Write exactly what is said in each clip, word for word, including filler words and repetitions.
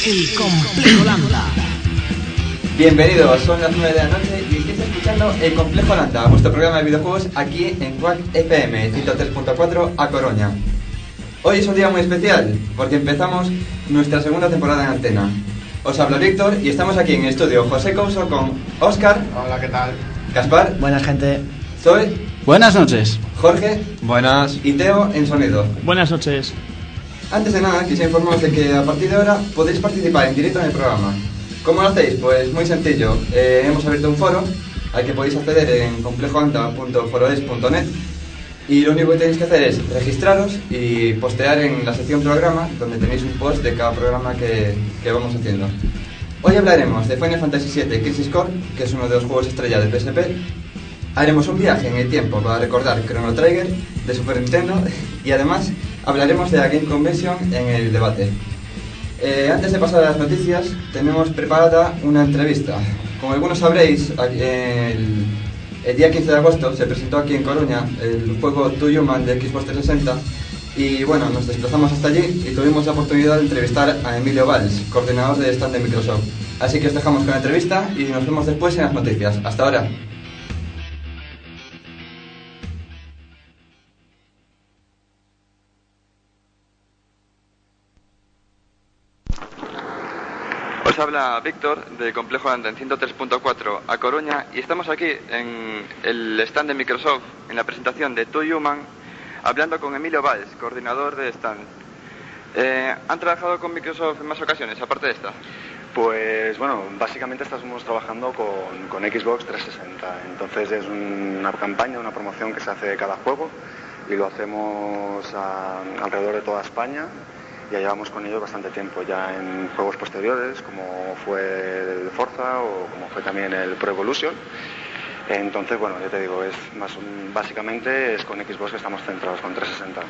El Complejo Lambda. Bienvenidos, son las nueve de la noche y estáis escuchando El Complejo Lambda, vuestro programa de videojuegos aquí en Quack F M ciento tres punto cuatro a Coruña. Hoy es un día muy especial porque empezamos nuestra segunda temporada en antena. Os habla Víctor y estamos aquí en el estudio José Couso con Óscar. Hola, ¿qué tal? Gaspar. Buenas, gente. Zoe. Buenas noches. Jorge. Buenas. Y Teo en sonido. Buenas noches. Antes de nada, quisiera informaros de que a partir de ahora podéis participar en directo en el programa. ¿Cómo lo hacéis? Pues muy sencillo. Eh, hemos abierto un foro al que podéis acceder en complejoanda punto foroes punto net y lo único que tenéis que hacer es registraros y postear en la sección programa, donde tenéis un post de cada programa que, que vamos haciendo. Hoy hablaremos de Final Fantasy siete Crisis Core, que es uno de los juegos estrella de P S P. Haremos un viaje en el tiempo para recordar Chrono Trigger de Super Nintendo y además hablaremos de la Game Convention en el debate. Eh, antes de pasar a las noticias, tenemos preparada una entrevista. Como algunos sabréis, el, el día quince de agosto se presentó aquí en Coruña el juego To Human de Xbox trescientos sesenta y bueno, nos desplazamos hasta allí y tuvimos la oportunidad de entrevistar a Emilio Valls, coordinador de stand de Microsoft. Así que os dejamos con la entrevista y nos vemos después en las noticias. Hasta ahora. Os habla Víctor de Complejo Lambda en ciento tres punto cuatro a Coruña y estamos aquí en el stand de Microsoft en la presentación de To Human, hablando con Emilio Valls, coordinador de stand. Eh, ¿Han trabajado con Microsoft en más ocasiones, aparte de esta? Pues bueno, básicamente estamos trabajando con, con Xbox trescientos sesenta, entonces es una campaña, una promoción que se hace de cada juego y lo hacemos a, alrededor de toda España. Ya llevamos con ellos bastante tiempo, ya en juegos posteriores, como fue el Forza o como fue también el Pro Evolution. Entonces, bueno, ya te digo, es más básicamente es con Xbox que estamos centrados, con trescientos sesenta.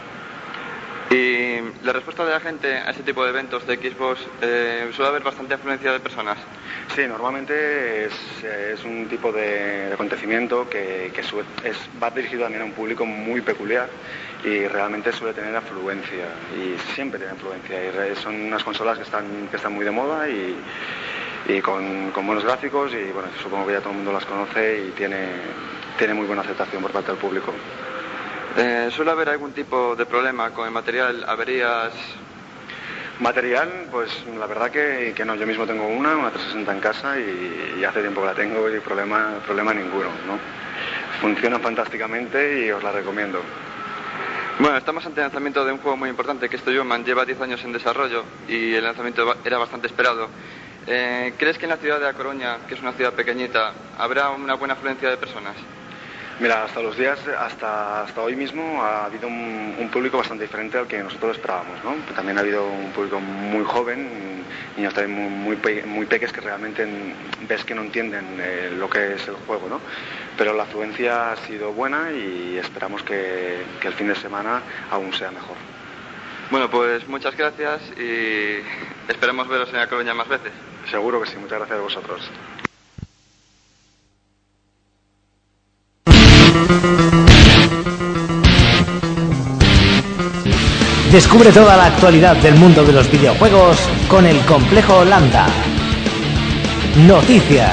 Y la respuesta de la gente a este tipo de eventos de Xbox, eh, suele haber bastante afluencia de personas. Sí, normalmente es, es un tipo de, de acontecimiento que, que suele, es, va dirigido también a un público muy peculiar y realmente suele tener afluencia y siempre tiene afluencia y son unas consolas que están, que están muy de moda y, y con, con buenos gráficos y bueno, supongo que ya todo el mundo las conoce y tiene, tiene muy buena aceptación por parte del público. Eh, ¿Suele haber algún tipo de problema con el material, averías? Material, pues la verdad que, que no, yo mismo tengo una, una trescientos sesenta en casa y, y hace tiempo que la tengo y problema, problema ninguno, ¿no? Funciona fantásticamente y os la recomiendo. Bueno, estamos ante el lanzamiento de un juego muy importante que es To Human, lleva diez años en desarrollo y el lanzamiento era bastante esperado. Eh, ¿Crees que en la ciudad de La Coruña, que es una ciudad pequeñita, habrá una buena afluencia de personas? Mira, hasta los días, hasta, hasta hoy mismo ha habido un, un público bastante diferente al que nosotros esperábamos, ¿no? También ha habido un público muy joven, niños también muy, muy, pe muy pequeños que realmente ves que no entienden eh, lo que es el juego, ¿no? Pero la afluencia ha sido buena y esperamos que, que el fin de semana aún sea mejor. Bueno, pues muchas gracias y esperemos veros en La Coruña más veces. Seguro que sí, muchas gracias a vosotros. Descubre toda la actualidad del mundo de los videojuegos con El Complejo Lambda. Noticias.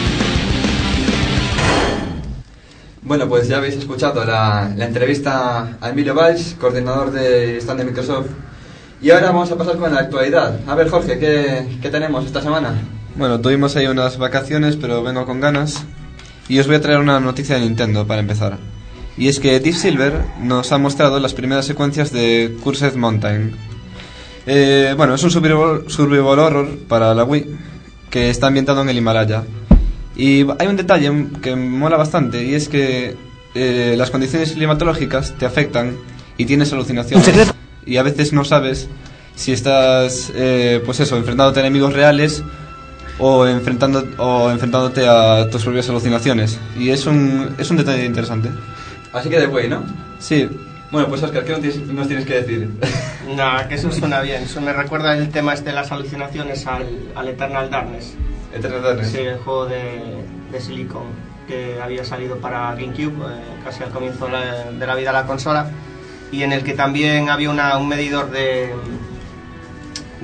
Bueno, pues ya habéis escuchado la, la entrevista a Emilio Valls, coordinador de stand de Microsoft. Y ahora vamos a pasar con la actualidad. A ver, Jorge, ¿qué, qué tenemos esta semana? Bueno, tuvimos ahí unas vacaciones, pero vengo con ganas. Y os voy a traer una noticia de Nintendo para empezar. Y es que Deep Silver nos ha mostrado las primeras secuencias de Cursed Mountain. Eh, bueno, es un survival, survival horror para la Wii que está ambientado en el Himalaya. Y hay un detalle que mola bastante y es que eh, las condiciones climatológicas te afectan y tienes alucinaciones. Y a veces no sabes si estás, eh, pues eso, enfrentándote a enemigos reales o, enfrentando, o enfrentándote a tus propias alucinaciones. Y es un, es un detalle interesante. Así que de Wii, ¿no? Sí. Bueno, pues Óscar, ¿qué nos tienes que decir? Nada, que eso suena bien. Eso me recuerda el tema este de las alucinaciones al, al Eternal Darkness. Eternal Darkness. Sí, el juego de, de Silicon que había salido para GameCube, eh, casi al comienzo de la, de la vida de la consola, y en el que también había una, un medidor de,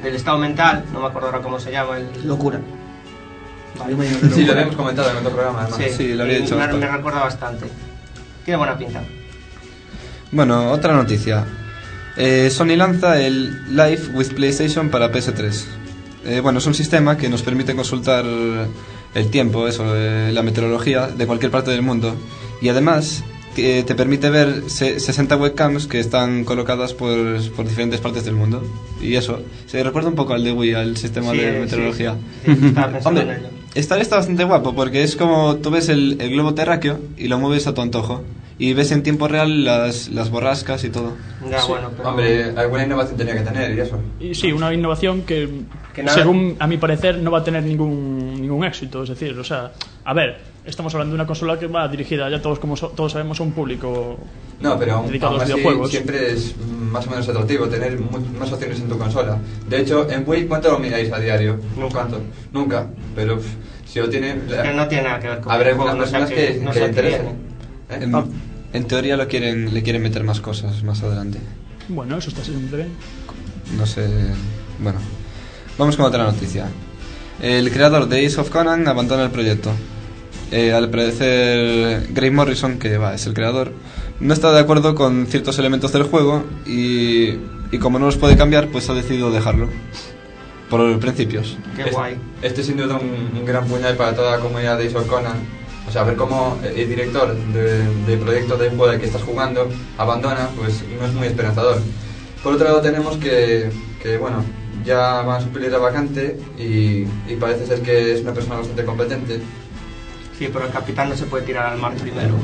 del estado mental, no me acuerdo ahora cómo se llama. El... Locura. Vale. Sí, lo habíamos comentado en otro programa, además. Sí, Sí, lo había y dicho Me, Oscar. me recuerda bastante. Tiene buena pinta. Bueno, otra noticia. Eh, Sony lanza el Live with PlayStation para P S tres. Eh, bueno, es un sistema que nos permite consultar el tiempo, eso, eh, la meteorología de cualquier parte del mundo. Y además te, te permite ver se, sesenta webcams que están colocadas por, por diferentes partes del mundo. Y eso, se recuerda un poco al de Wii, al sistema Sí, de sí, meteorología. sí, sí, estaba pensando Hombre, en ello. esta está bastante guapo porque es como tú ves el, el globo terráqueo y lo mueves a tu antojo. Y ves en tiempo real las, las borrascas y todo. Ya, Sí. bueno, pero... Hombre, alguna innovación tenía que tener y eso. Y sí, una innovación que, Que nada- según a mi parecer, no va a tener ningún, ningún éxito. Es decir, o sea, a ver, estamos hablando de una consola que va dirigida, ya todos como so- todos sabemos, a un público No, pero aún, dedicado aún a los así videojuegos. siempre es más o menos atractivo tener mu- más opciones en tu consola. De hecho, en Wii, ¿cuánto lo miráis a diario? Nunca. ¿Cuánto? Nunca. Pero pff, si lo tiene... Que no tiene nada que ver con Habrá el juego, algunas no sé personas a que, qué- no que sé a le qué interesen. viene. ¿Eh? En, en teoría lo quieren, le quieren meter más cosas más adelante. Bueno, eso está siempre bien. No sé. Bueno, vamos con otra noticia. El creador de Ace of Conan abandona el proyecto. Eh, al parecer, Greg Morrison, que va, es el creador, no está de acuerdo con ciertos elementos del juego y, y como no los puede cambiar, pues ha decidido dejarlo. Por principios. Qué Es- guay. Este es sin duda un, un gran puñal para toda la comunidad de Ace of Conan. O sea, ver cómo el director de, de proyecto de juego al que estás jugando abandona, pues no es muy esperanzador. Por otro lado tenemos que, que bueno, ya van a suplir la vacante y, y parece ser que es una persona bastante competente. Sí, pero el capitán no se puede tirar al mar primero.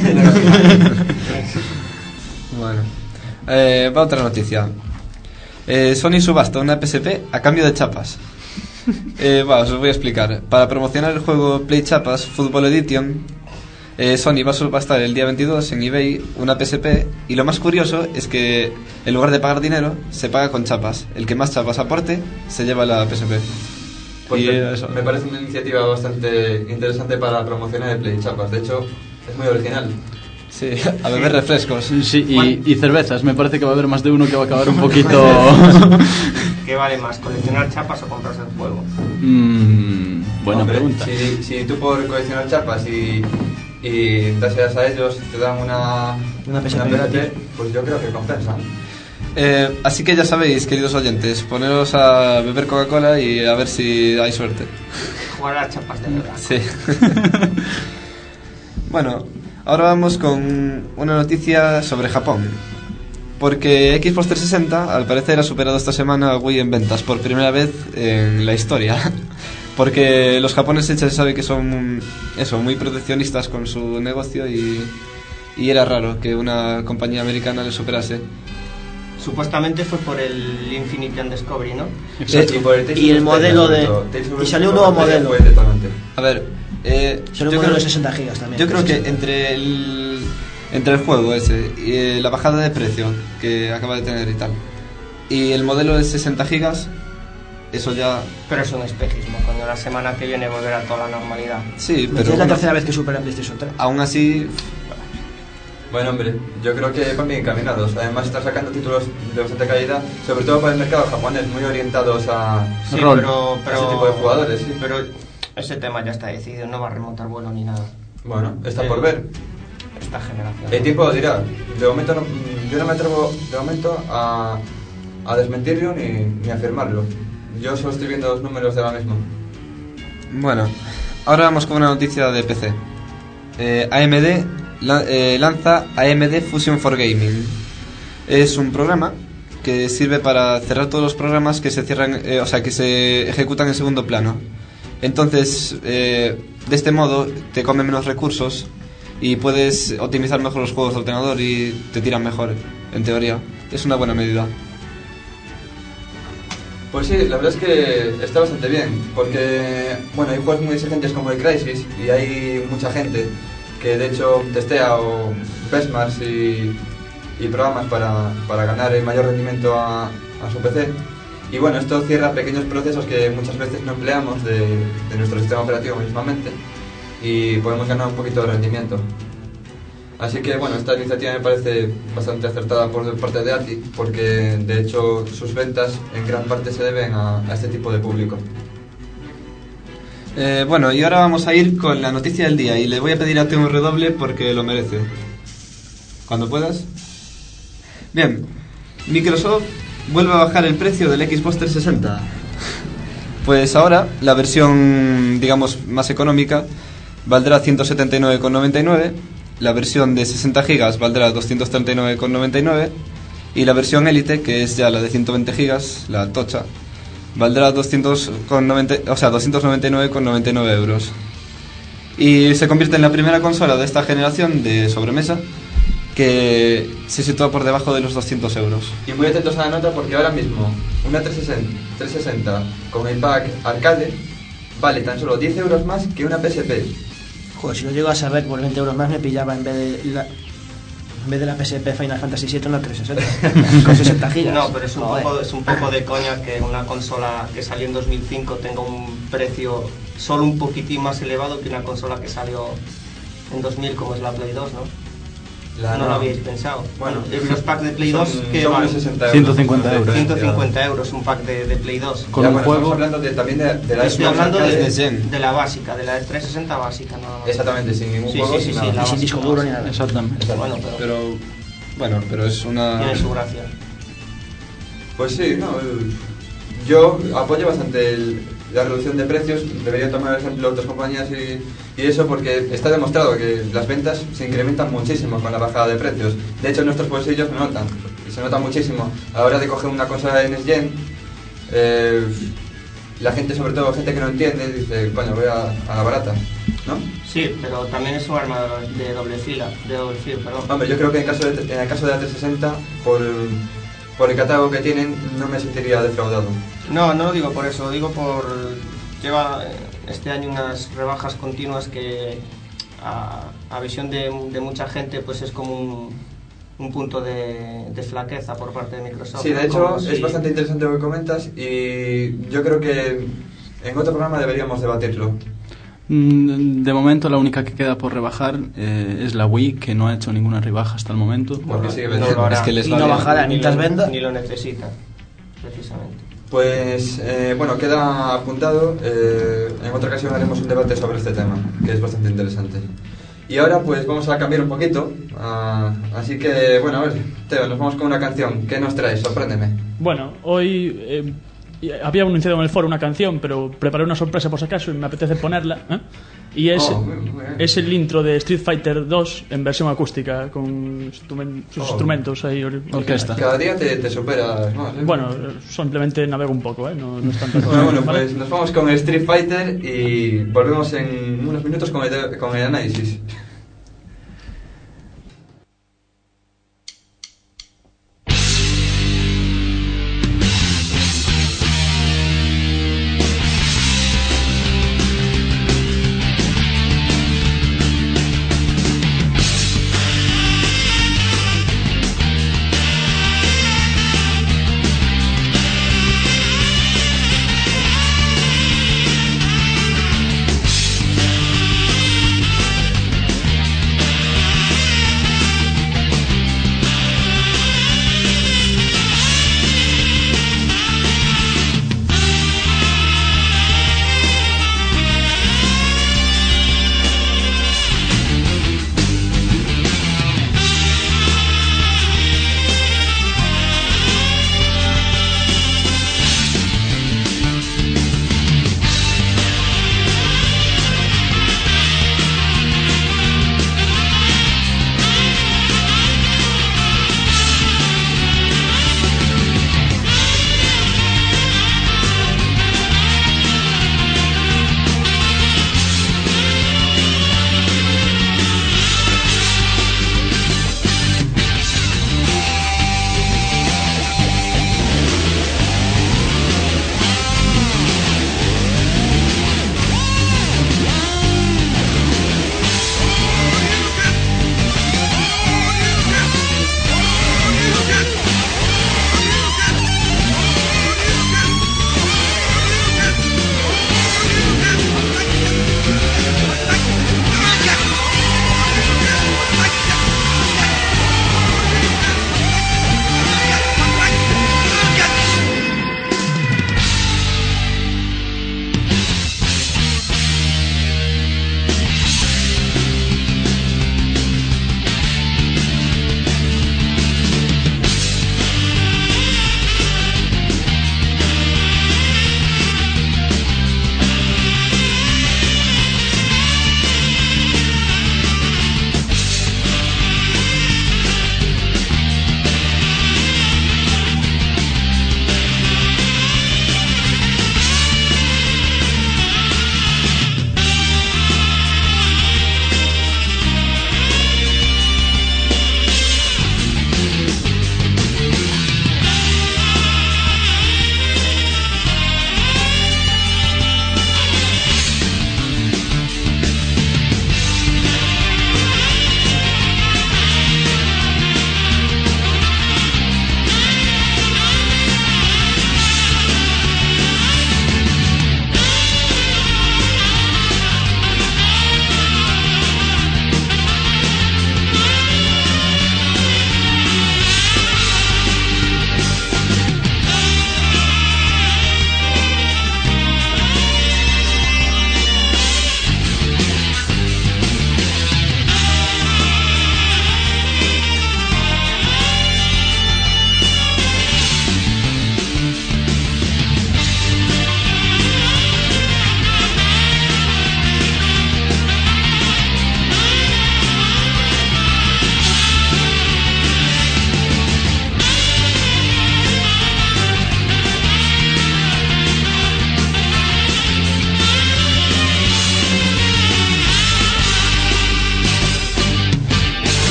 Bueno, eh, va otra noticia. Eh, Sony subasta una P S P a cambio de chapas. Eh, va, os lo voy a explicar. Para promocionar el juego Play Chapas Football Edition, eh, Sony va a subastar el día veintidós en eBay una P S P y lo más curioso es que en lugar de pagar dinero, se paga con chapas. El que más chapas aporte se lleva la P S P. Pues Y me, eso. me parece una iniciativa bastante interesante para promocionar el Play Chapas. De hecho, es muy original. Sí, a beber refrescos. Sí, y, y cervezas. Me parece que va a haber más de uno que va a acabar un poquito... ¿Qué vale más, coleccionar chapas o comprarse el juego? Mm, buena Hombre, pregunta. Si, si tú por coleccionar chapas y, y gracias a ellos te dan una, Una P S P gratis. pues yo creo que compensa. Eh, así que ya sabéis, queridos oyentes, poneros a beber Coca-Cola y a ver si hay suerte. Jugar a las chapas de verdad. Sí. Bueno, ahora vamos con una noticia sobre Japón. Porque Xbox trescientos sesenta al parecer ha superado esta semana a Wii en ventas por primera vez en la historia. Porque los japoneses ya se sabe que son eso, muy proteccionistas con su negocio y, y era raro que una compañía americana le superase. Supuestamente fue por el Infinity and Discovery, ¿no? Exacto. Y, por el Tales Y el of modelo Vesperia, de- sobre todo. Tales of y salió un Vesperia nuevo modelo. fue detonante. A ver, eh, Solo un yo modelo creo- de sesenta gigas también. Yo creo que entre el entre el juego ese y eh, la bajada de precio que acaba de tener y tal y el modelo de sesenta gigas, eso ya Pero es un espejismo, coño. La semana que viene volverá a toda la normalidad. sí, Pero pero es la bueno, tercera vez que supera el PlayStation tres. aún así Bueno, hombre, yo creo que van bien encaminados. Además, están sacando títulos de bastante calidad, sobre todo para el mercado japonés, muy orientados a Sí, Rol. pero, pero... ese tipo de jugadores. Sí. Pero ese tema ya está decidido, no va a remontar vuelo ni nada. Bueno, está Eh, por ver. Esta generación. El tiempo lo dirá. De momento, no, yo no me atrevo de momento a, a desmentirlo ni, ni a afirmarlo. Yo solo estoy viendo los números de ahora mismo. bueno, ahora vamos con una noticia de P C. eh, A M D la- eh, lanza A M D Fusion for Gaming. Es un programa que sirve para cerrar todos los programas que se cierran, eh, o sea, que se ejecutan en segundo plano. Entonces, eh, de este modo te come menos recursos y puedes optimizar mejor los juegos de ordenador y te tiran mejor, en teoría. Es una buena medida. Pues sí, la verdad es que está bastante bien, porque bueno, hay juegos muy exigentes como el Crysis y hay mucha gente que de hecho testea o benchmarks y, y programas para, para ganar el mayor rendimiento a, a su P C. Y bueno, esto cierra pequeños procesos que muchas veces no empleamos de, de nuestro sistema operativo mismamente y podemos ganar un poquito de rendimiento. Así que bueno, esta iniciativa me parece bastante acertada por parte de A T I, porque de hecho sus ventas en gran parte se deben a, a este tipo de público. Eh, bueno, y ahora vamos a ir con la noticia del día y le voy a pedir a Teo un redoble porque lo merece. Cuando puedas. Bien, Microsoft vuelve a bajar el precio del Xbox trescientos sesenta. Pues ahora la versión, digamos, más económica valdrá ciento setenta y nueve con noventa y nueve, la versión de sesenta gigas valdrá doscientos treinta y nueve con noventa y nueve y la versión Elite, que es ya la de ciento veinte gigas, la tocha, valdrá doscientos noventa, o sea, doscientos noventa y nueve con noventa y nueve euros. Y se convierte en la primera consola de esta generación de sobremesa que se sitúa por debajo de los doscientos euros. Y muy atentos a la nota porque ahora mismo una trescientos sesenta con el pack arcade vale tan solo diez euros más que una P S P. Joder, si lo llego a saber, por veinte euros más me pillaba en vez de la, en vez de la P S P Final Fantasy siete una trescientos sesenta con sesenta gigas. No, pero es un, Joder. poco, es un poco de coña que una consola que salió en dos mil cinco tenga un precio solo un poquitín más elevado que una consola que salió en dos mil como es la Play dos, ¿no? La no no. lo habíais pensado. Bueno, los packs de Play son- dos que son valen unos sesenta euros. ciento cincuenta euros. ciento cincuenta euros un pack de, de Play dos. Con Ya, un bueno, juego- estamos hablando de, también de, de la Estoy Xbox hablando arcade. de, de Zen. de la básica, de la de trescientos sesenta básica, nada más. Exactamente, sin ningún Sí, juego, sí, sí, sin sí, nada. la Y sin básica, disco duro ni nada. Exactamente. Bueno, pero, Pero, bueno, pero es una... tiene su gracia. Pues sí, no, el- yo apoyo bastante el- la reducción de precios. Debería tomar ejemplo otras compañías y, y eso porque está demostrado que las ventas se incrementan muchísimo con la bajada de precios. De hecho, en nuestros bolsillos se notan, y se nota muchísimo. A la hora de coger una consola de Next Gen, eh, la gente, sobre todo gente que no entiende, dice, coño, voy a, a la barata, ¿no? Sí, pero también es un arma de doble fila, de doble filo, perdón. Hombre, yo creo que en, caso de, en el caso de la trescientos sesenta, por, por el catálogo que tienen, no me sentiría defraudado. No, no lo digo por eso, lo digo por... Lleva eh, este año unas rebajas continuas que a, a visión de, de mucha gente pues es como un, un punto de, de flaqueza por parte de Microsoft. Sí, de ¿no? hecho Como es si- bastante interesante lo que comentas y yo creo que en otro programa deberíamos debatirlo. Mm, De momento la única que queda por rebajar eh, es la Wii, que no ha hecho ninguna rebaja hasta el momento. Porque sigue no vendiendo. lo hará. Es que les Y va no bien. bajará ni ni las lo, vendas. ni lo necesita, precisamente. Pues eh, bueno, queda apuntado. eh, en otra ocasión haremos un debate sobre este tema, que es bastante interesante. Y ahora pues vamos a cambiar un poquito. ah, así que bueno, a ver, Teo, nos vamos con una canción. ¿Qué nos traes? Sorpréndeme. Bueno, hoy eh, había anunciado en el foro una canción, pero preparé una sorpresa por si acaso y me apetece ponerla. ¿eh? Y es, Oh, muy- muy bien. es el intro de Street Fighter dos en versión acústica, con instrumen- sus Oh. instrumentos ahí. ori- Orquesta. Cada día te, te superas más. ¿eh? Bueno, simplemente navego un poco, ¿eh? No, no es tanta cosa. Bueno, bueno, ¿vale? pues nos vamos con el Street Fighter y volvemos en unos minutos con el, con el análisis.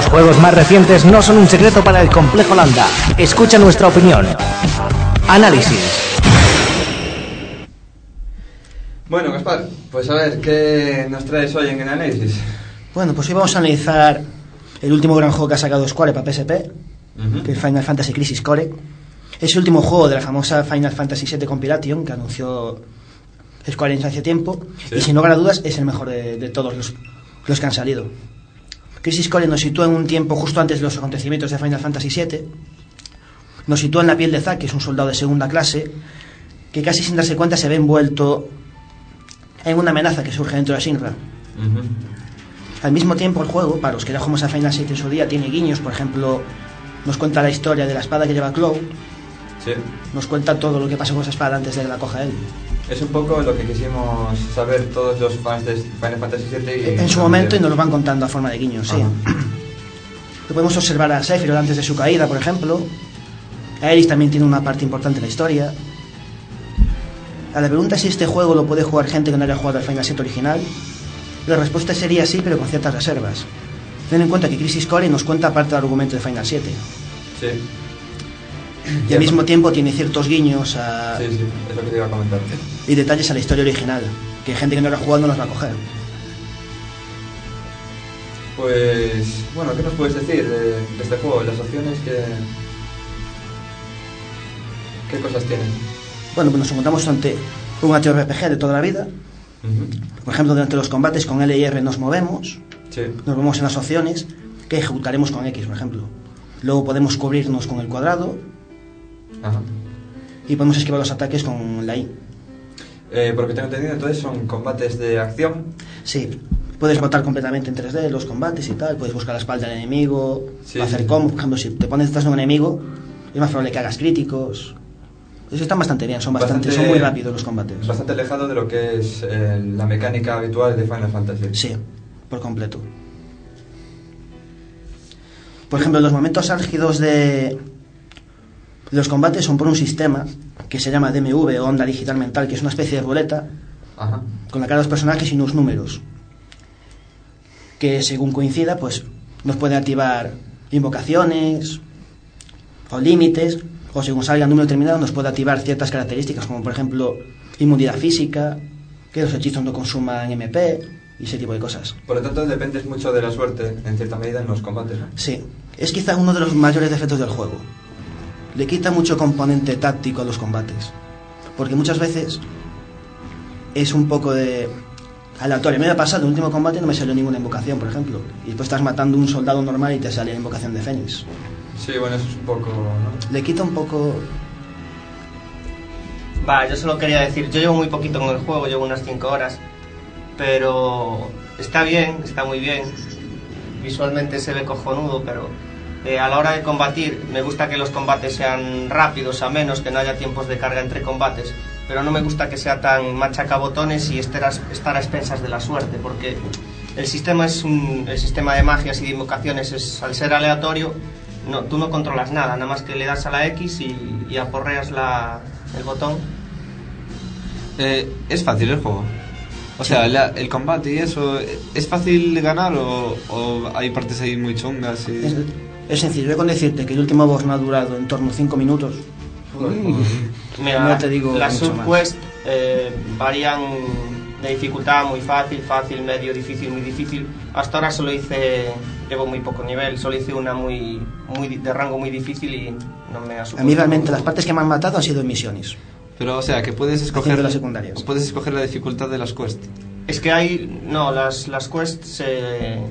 juegos más recientes no son un secreto para el Complejo Landa. Escucha nuestra opinión. Análisis. Bueno, Gaspar, pues a ver, ¿qué nos traes hoy en el análisis? Bueno, pues hoy vamos a analizar el último gran juego que ha sacado Square para P S P, uh-huh. que es Final Fantasy Crisis Core. Es el último juego de la famosa Final Fantasy siete Compilation que anunció Square Enix hace tiempo, ¿sí? Y sin lugar a dudas es el mejor de, de todos los, los que han salido. Crisis Core nos sitúa en un tiempo justo antes de los acontecimientos de Final Fantasy siete. Nos sitúa en la piel de Zack, que es un soldado de segunda clase, que casi sin darse cuenta se ve envuelto en una amenaza que surge dentro de Shinra. Uh-huh. Al mismo tiempo, el juego, para los que ya jugamos a Final siete en su día, tiene guiños. Por ejemplo, nos cuenta la historia de la espada que lleva Cloud. Sí. Nos cuenta todo lo que pasa con esa espada antes de que la coja él. Es un poco lo que quisimos saber todos los fans de Final Fantasy siete. Y en su momento, y nos lo van contando a forma de guiños, sí. Lo podemos observar a Sephiroth antes de su caída, por ejemplo. Aeris también tiene una parte importante en la historia. A la pregunta si este juego lo puede jugar gente que no haya jugado al Final siete original, la respuesta sería sí, pero con ciertas reservas. Ten en cuenta que Crisis Core nos cuenta parte del argumento de Final siete. Sí. Y al mismo tiempo tiene ciertos guiños a... Sí, sí, es lo que te iba a comentar. Y detalles a la historia original, que gente que no lo ha jugado no los va a coger. Pues, bueno, ¿qué nos puedes decir de, de este juego? Las opciones que... ¿Qué cosas tienen? Bueno, pues nos encontramos ante un H R P G de toda la vida. Uh-huh. Por ejemplo, durante los combates con L y R nos movemos. Sí. Nos movemos en las opciones que ejecutaremos con X, por ejemplo. Luego podemos cubrirnos con el cuadrado. Ajá. Y podemos esquivar los ataques con la Y. Eh, por lo que tengo entendido, entonces son combates de acción. Sí. Puedes botar completamente en tres D los combates y tal. Puedes buscar la espalda del enemigo, sí, hacer sí, combos. sí. Por ejemplo, si te pones detrás de un enemigo, es más probable que hagas críticos. Eso están bastante bien, son bastante, bastante, son muy rápidos los combates. Bastante alejado de lo que es eh, la mecánica habitual de Final Fantasy. Sí, por completo. Por ejemplo, los momentos álgidos de los combates son por un sistema que se llama D M V o onda digital mental, que es una especie de ruleta. Ajá. Con la cara de los personajes y unos números que, según coincida, pues nos puede activar invocaciones o límites, o según salga el número determinado nos puede activar ciertas características, como por ejemplo inmunidad física, que los hechizos no consuman M P y ese tipo de cosas. Por lo tanto, dependes mucho de la suerte en cierta medida en los combates, ¿no? Sí, es quizá uno de los mayores defectos del juego. Le quita mucho componente táctico a los combates, porque muchas veces es un poco de aleatorio. Me ha pasado, en el último combate no me salió ninguna invocación, por ejemplo, y después estás matando a un soldado normal y te sale la invocación de Fénix. Sí, bueno, eso es un poco, ¿no? Le quita un poco... Va, yo solo quería decir, yo llevo muy poquito con el juego, llevo unas cinco horas, pero está bien, está muy bien, visualmente se ve cojonudo, pero eh, a la hora de combatir me gusta que los combates sean rápidos, a menos que no haya tiempos de carga entre combates, pero no me gusta que sea tan machacabotones y estar a, estar a expensas de la suerte, porque el sistema es un, el sistema de magias y de invocaciones es, al ser aleatorio, no, tú no controlas nada, nada más que le das a la X y, y aporreas la, el botón. Eh, es fácil el juego. O sea, la, el combate y eso, ¿es fácil ganar o, o hay partes ahí muy chungas? Y... Es, es sencillo, yo con decirte que el último boss no ha durado en torno a cinco minutos. Mm. Mira, no te digo las subquests eh, varían de dificultad muy fácil, fácil, medio, difícil, muy difícil. Hasta ahora solo hice, llevo muy poco nivel, solo hice una muy, muy de rango muy difícil y no me ha supuesto. A mí realmente las partes que me han matado han sido en misiones. Pero, o sea, que puedes escoger las secundarias. Puedes escoger la dificultad de las quests. Es que hay, no, las, las quests eh,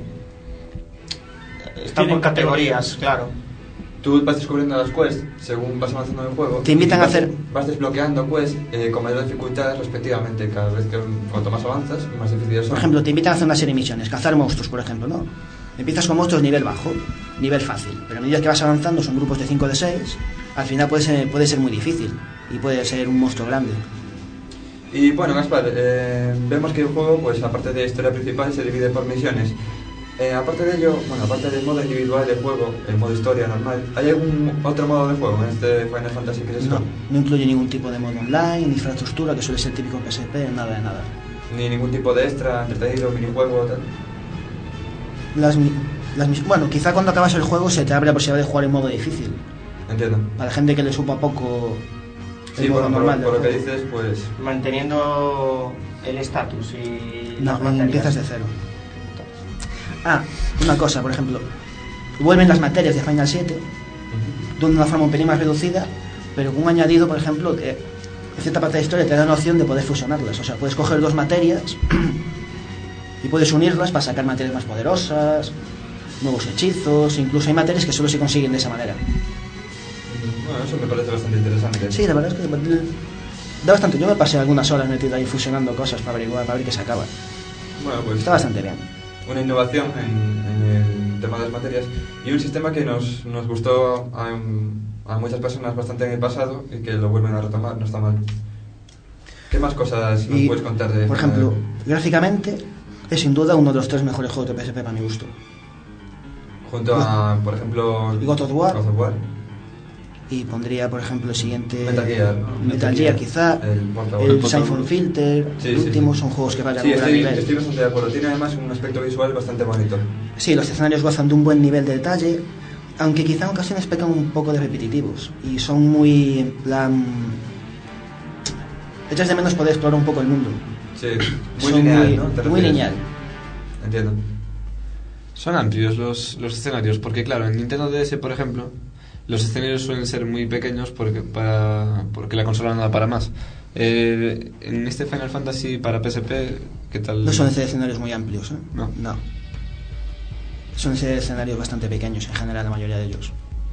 están por categorías, claro. Tú vas descubriendo las quests según vas avanzando en el juego. Te invitan vas, a hacer... Vas desbloqueando quests eh, con mayor dificultad respectivamente. Cada vez que cuanto más avanzas, más difíciles son. Por ejemplo, te invitan a hacer una serie de misiones. Cazar monstruos, por ejemplo, ¿no? Empiezas con monstruos nivel bajo, nivel fácil. Pero a medida que vas avanzando son grupos de cinco o de seis. Al final puede ser, puede ser muy difícil. Y puede ser un monstruo grande. Y bueno, Gaspar, eh, vemos que el juego, pues aparte de la historia principal, se divide por misiones. Eh, aparte de ello, bueno, aparte del modo individual de juego, el modo historia normal, ¿hay algún otro modo de juego en este Final Fantasy Crisis Core? No, no incluye ningún tipo de modo online, ni infraestructura, que suele ser típico P S P, nada de nada. Ni ningún tipo de extra, entretenido, minijuego, tal. Las, las mis- bueno, quizá cuando acabas el juego se te abre la posibilidad de jugar en modo difícil. Entiendo. Para la gente que le supa poco el Sí, modo bueno, por, normal. por del lo que juego. dices, pues... Manteniendo el estatus y No, las no, materias. empiezas de cero. Ah, una cosa, por ejemplo. Vuelven las materias de Final siete, de una forma un pelín más reducida, pero con un añadido, por ejemplo, de, en cierta parte de la historia te da la opción de poder fusionarlas. O sea, puedes coger dos materias y puedes unirlas para sacar materias más poderosas, nuevos hechizos, incluso hay materias que solo se consiguen de esa manera. Bueno, eso me parece bastante interesante. Sí, la verdad es que da bastante. Yo me pasé algunas horas metido ahí fusionando cosas para averiguar, para ver qué se acaba. Bueno, pues... Está bastante bien. Una innovación en, en el tema de las materias y un sistema que nos, nos gustó a, a muchas personas bastante en el pasado y que lo vuelven a retomar, no está mal. ¿Qué más cosas nos Y, puedes contar de... por ejemplo, gráficamente es sin duda uno de los tres mejores juegos de P S P para mi gusto. Junto a, por ejemplo... God of War. God of War. Y pondría, por ejemplo, el siguiente... Metal Gear, ¿no? Metal Gear, quizá. El Portable. El, El Portable. Siphon Filter. Sí, el sí, último sí. son juegos que vayan Sí, a un gran estoy, nivel. estoy bastante de acuerdo. Tiene además un aspecto visual bastante bonito. Sí, los escenarios gozan de un buen nivel de detalle, aunque quizá en ocasiones pecan un poco de repetitivos. Y son muy, en plan... echas de menos poder explorar un poco el mundo. Sí, muy Son lineal, muy, ¿no? ¿Te muy refieres? lineal. Entiendo. Son amplios los, los escenarios, porque claro, en Nintendo D S, por ejemplo, los escenarios suelen ser muy pequeños porque, para, porque la consola no da para más. Eh, en este Final Fantasy para P S P, ¿qué tal? No suelen ser escenarios muy amplios, ¿eh? No. No. Suelen ser escenarios bastante pequeños en general, la mayoría de ellos.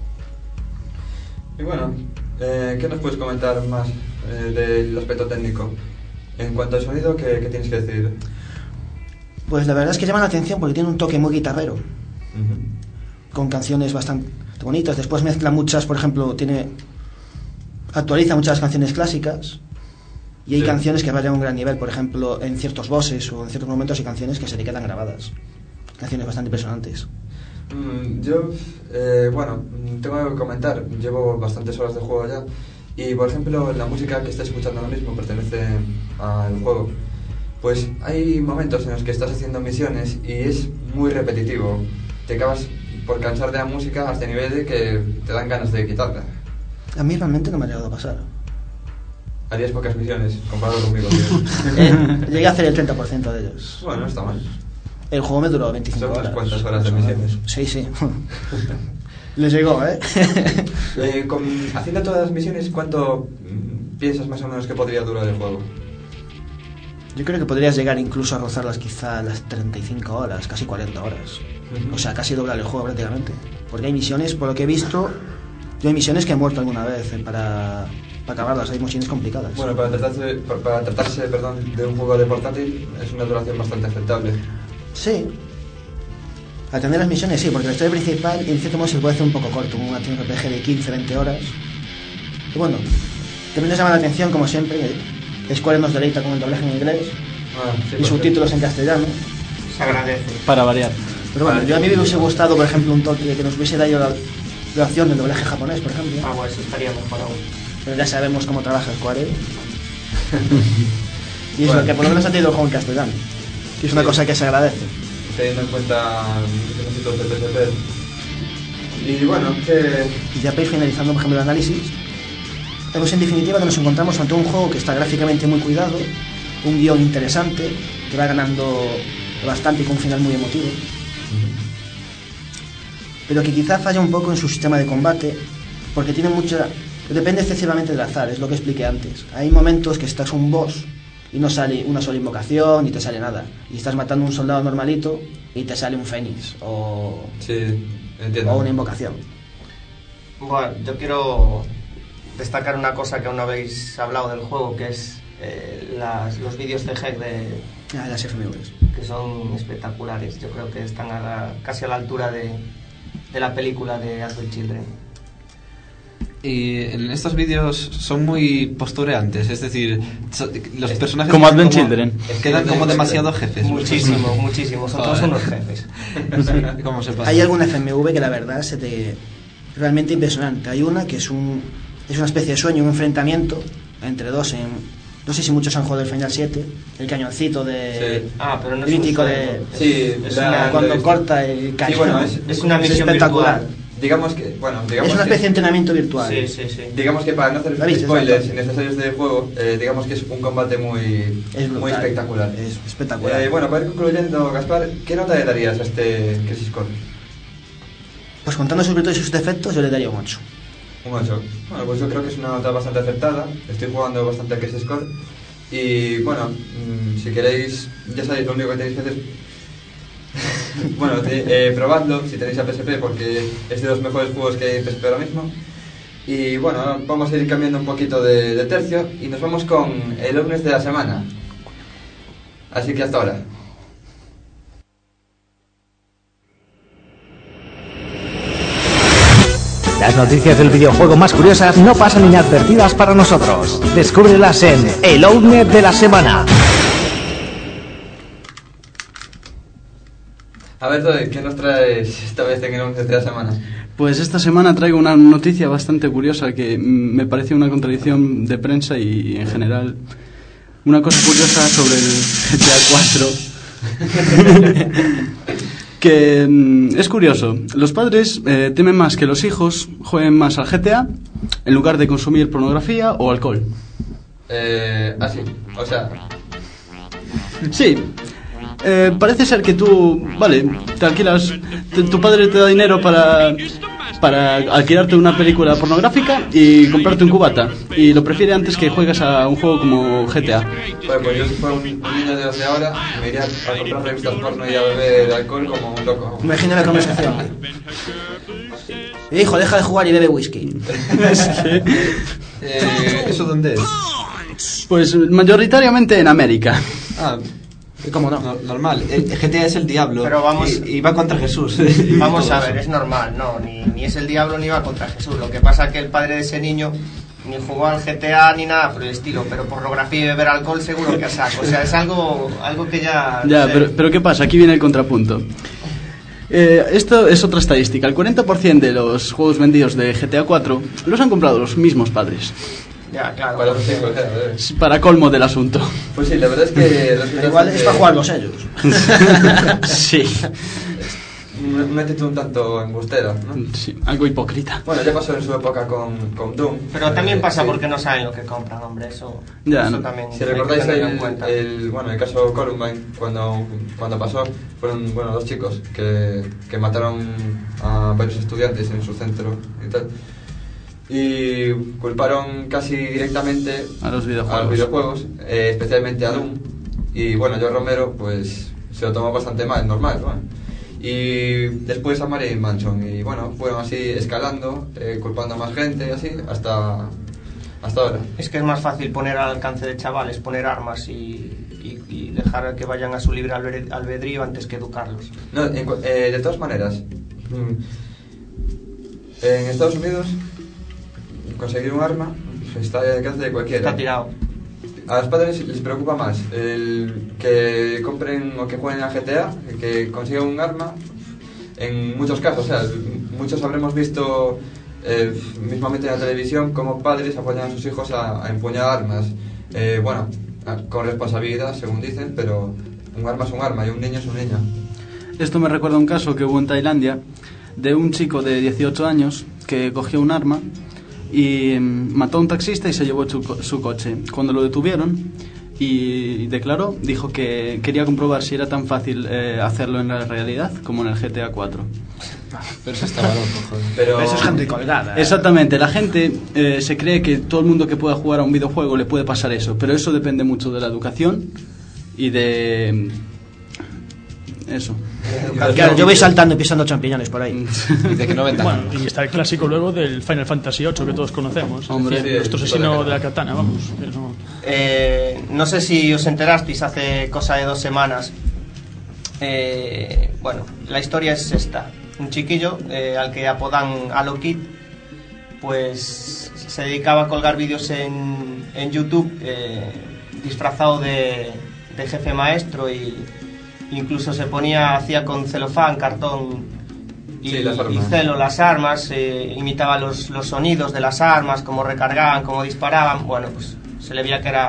Y bueno, eh, ¿qué nos puedes comentar más eh, del aspecto técnico? En cuanto al sonido, ¿qué, qué tienes que decir? Pues la verdad es que llama la atención porque tiene un toque muy guitarrero, Uh-huh. con canciones bastante bonitas. Después mezcla muchas, por ejemplo, tiene actualiza muchas canciones clásicas y hay Sí. canciones que vayan a un gran nivel. Por ejemplo, en ciertos bosses o en ciertos momentos hay canciones que se le quedan grabadas. Canciones bastante impresionantes. Mm, yo, eh, bueno, mm, tengo que comentar, llevo bastantes horas de juego ya y, por ejemplo, la música que estás escuchando ahora mismo pertenece al juego. Pues hay momentos en los que estás haciendo misiones y es muy repetitivo. Te acabas por cansar de la música hasta el nivel de que te dan ganas de quitarla. A mí realmente no me ha llegado a pasar. Harías pocas misiones comparado conmigo, tío. Eh, llegué a hacer el treinta por ciento de ellos. Bueno, no está mal. El juego me duró veinticinco Son unas horas. cuantas horas de misiones. Sí, sí. Les llegó, ¿eh? Eh, con, haciendo todas las misiones, ¿cuánto mm, piensas más o menos que podría durar el juego? Yo creo que podrías llegar incluso a rozarlas quizá las treinta y cinco horas, casi cuarenta horas. Ujú. O sea, casi doblar el juego prácticamente. Porque hay misiones, por lo que he visto, yo hay misiones que he muerto alguna vez eh, para, para acabarlas, hay misiones complicadas. Bueno, para tratarse, para, para tratarse perdón, de un juego de portátil es una duración bastante aceptable. Sí. Al tener las misiones sí, porque la historia principal en cierto modo se puede hacer un poco corto, un R P G de quince a veinte horas. Y bueno, también nos llama la atención, como siempre, que Square nos deleita con el doblaje en inglés Ah, sí, y por subtítulos en castellano. Se agradece. Para variar. Pero bueno, yo a mí me hubiese gustado, por ejemplo, un toque que nos hubiese dado la, la opción del doblaje japonés, por ejemplo. Ah, bueno, eso estaría mejor aún. Pero ya sabemos cómo trabaja Square. ¿eh? Y eso, Bueno. que por lo menos ha tenido el juego en castellano. Que es una Sí. cosa que se agradece. teniendo en cuenta los requisitos de P S P. Y bueno, que... Ya para ir finalizando, por ejemplo, el análisis, vemos en definitiva que nos encontramos ante un juego que está gráficamente muy cuidado, un guión interesante, que va ganando bastante y con un final muy emotivo, pero que quizá falla un poco en su sistema de combate, porque tiene mucha... depende excesivamente del azar, es lo que expliqué antes. Hay momentos que estás un boss y no sale una sola invocación, ni te sale nada, y estás matando a un soldado normalito y te sale un fénix o, Sí, entiendo. o una invocación. Bueno, yo quiero destacar una cosa que aún no habéis hablado del juego, que es eh, las, los vídeos de Heck de, Ah, las F M Vs. que son espectaculares. Yo creo que están a la- casi a la altura de, de la película de Advent Children. Y en estos vídeos son muy postureantes, es decir, so- los personajes Como quedan Advent Children. quedan como demasiado jefes. Muchísimo, muchísimo. Son todos Joder. unos jefes. ¿Cómo se pasa? Hay alguna F M V que la verdad se te... realmente impresionante. Hay una que es un es una especie de sueño, un enfrentamiento entre dos en, No sé si muchos han jugado el Final siete, el cañoncito de... Sí. Ah, pero no es mítico un de... sueldo. Sí, Es la- una- cuando lo he corta el cañón. Sí, bueno, es, Es una Es misión espectacular. virtual. digamos que, bueno, digamos Es una que- especie de entrenamiento virtual. Sí, sí, sí. Digamos que para no hacer ¿La viste? spoilers Exacto. innecesarios del juego, eh, digamos que es un combate muy, Es brutal. muy espectacular. Es espectacular. Eh, bueno, para ir concluyendo, Gaspar, ¿qué nota le darías a este Crisis Core? Pues contando sus virtudes y sus defectos, yo le daría un ocho. Un ocho. Bueno, pues yo creo que es una nota bastante acertada. Estoy jugando bastante a Crisis Core. Y bueno, mmm, si queréis, ya sabéis lo único que tenéis que hacer. Bueno, te- eh, probadlo si tenéis a P S P, porque es de los mejores juegos que hay en P S P ahora mismo. Y bueno, vamos a ir cambiando un poquito de, de tercio y nos vamos con el lunes de la semana. Así que hasta ahora. Las noticias del videojuego más curiosas no pasan inadvertidas para nosotros. Descúbrelas en El Owner de la Semana. A ver, Zoe, ¿qué nos traes esta vez en el lunes de la semana? Pues esta semana traigo una noticia bastante curiosa que mm, me parece una contradicción de prensa y en general una cosa curiosa sobre el G T A cuatro. Que mm, es curioso, los padres eh, temen más que los hijos jueguen más al G T A en lugar de consumir pornografía o alcohol. Eh, así, o sea, Sí, eh, parece ser que tú, vale, te alquilas, te- tu padre te da dinero para, para alquilarte una película pornográfica y comprarte un cubata, y lo prefiere antes que juegues a un juego como G T A. bueno, pues yo si fuera un, un niño de los de ahora, me iría a comprar revistas porno y a beber alcohol como un loco. Imagina la conversación. Hijo, deja de jugar y bebe whisky. Eh, ¿Eso dónde es? Pues mayoritariamente en América. Ah, ¿Y cómo no? no- normal. El G T A es el diablo. Pero vamos- Y, y va contra Jesús. Vamos Todo a ver, eso. es normal, no, ni, ni es el diablo ni va contra Jesús. Lo que pasa es que el padre de ese niño ni jugó al G T A ni nada por el estilo, pero pornografía y beber alcohol seguro que a saco. O sea, es algo, algo que ya... no Ya, sé. pero, pero ¿qué pasa? Aquí viene el contrapunto. Eh, esto es otra estadística. El cuarenta por ciento de los juegos vendidos de G T A cuatro los han comprado los mismos padres. Ya, claro. Para los porque- hijos, eh, a ver. Es para colmo del asunto. Pues sí, la verdad es que... Pero igual es para jugarlos ellos. Sí. Métete un tanto embustero, ¿no? Sí, algo hipócrita. Bueno, ya pasó en su época con, con Doom. Pero también Eh, pasa sí. porque no saben lo que compran, hombre, eso, Ya, eso no. también Si hay que recordáis tenerlo en el, cuenta. el, bueno, el caso Columbine, cuando, cuando pasó, fueron bueno, dos chicos que, que mataron a varios estudiantes en su centro y tal. Y culparon casi directamente A los videojuegos. a los videojuegos, eh, especialmente a Doom. Y bueno, George Romero pues se lo tomó bastante mal, normal, bueno. Y después a Marilyn Manson, y bueno, fueron así escalando, eh, culpando a más gente y así, hasta, hasta ahora. Es que es más fácil poner al alcance de chavales, poner armas y, y, y dejar que vayan a su libre albe- albedrío antes que educarlos. No, en cu- eh, de todas maneras, mm, en Estados Unidos conseguir un arma está al alcance de cualquiera. Está tirado. A los padres les preocupa más el que compren o que jueguen a G T A, el que consigan un arma. En muchos casos, o sea, muchos habremos visto eh, mismamente en la televisión cómo padres apoyan a sus hijos a, a empuñar armas. Eh, bueno, a- con responsabilidad, según dicen, pero un arma es un arma y un niño es un niño. Esto me recuerda a un caso que hubo en Tailandia de un chico de dieciocho años que cogió un arma y mm, mató a un taxista y se llevó su, co- su coche. Cuando lo detuvieron y declaró, dijo que quería comprobar si era tan fácil eh, hacerlo en la realidad como en el G T A cuatro. Pero eso estaba loco, joder. Pero Eso es gente colgada. Exactamente, la gente eh, se cree que todo el mundo que pueda jugar a un videojuego le puede pasar eso, pero eso depende mucho de la educación y de... eso. Claro, yo voy saltando y pisando champiñones por ahí. Y de que no vendan. Bueno, y está el clásico luego del Final Fantasy ocho que todos conocemos. Hombre, Es decir, sí, nuestro el asesino puto de la katana, vamos. Eso. Eh, no sé si os enterasteis hace cosa de dos semanas. Eh, bueno, la historia es esta. Un chiquillo eh, al que apodan Halo Kid, pues se dedicaba a colgar vídeos en, en YouTube eh, disfrazado de, de jefe maestro y incluso se ponía, hacía con celofán, cartón y, Sí, las armas. y celo las armas, eh, imitaba los, los sonidos de las armas, cómo recargaban, cómo disparaban. Bueno, pues se le veía que era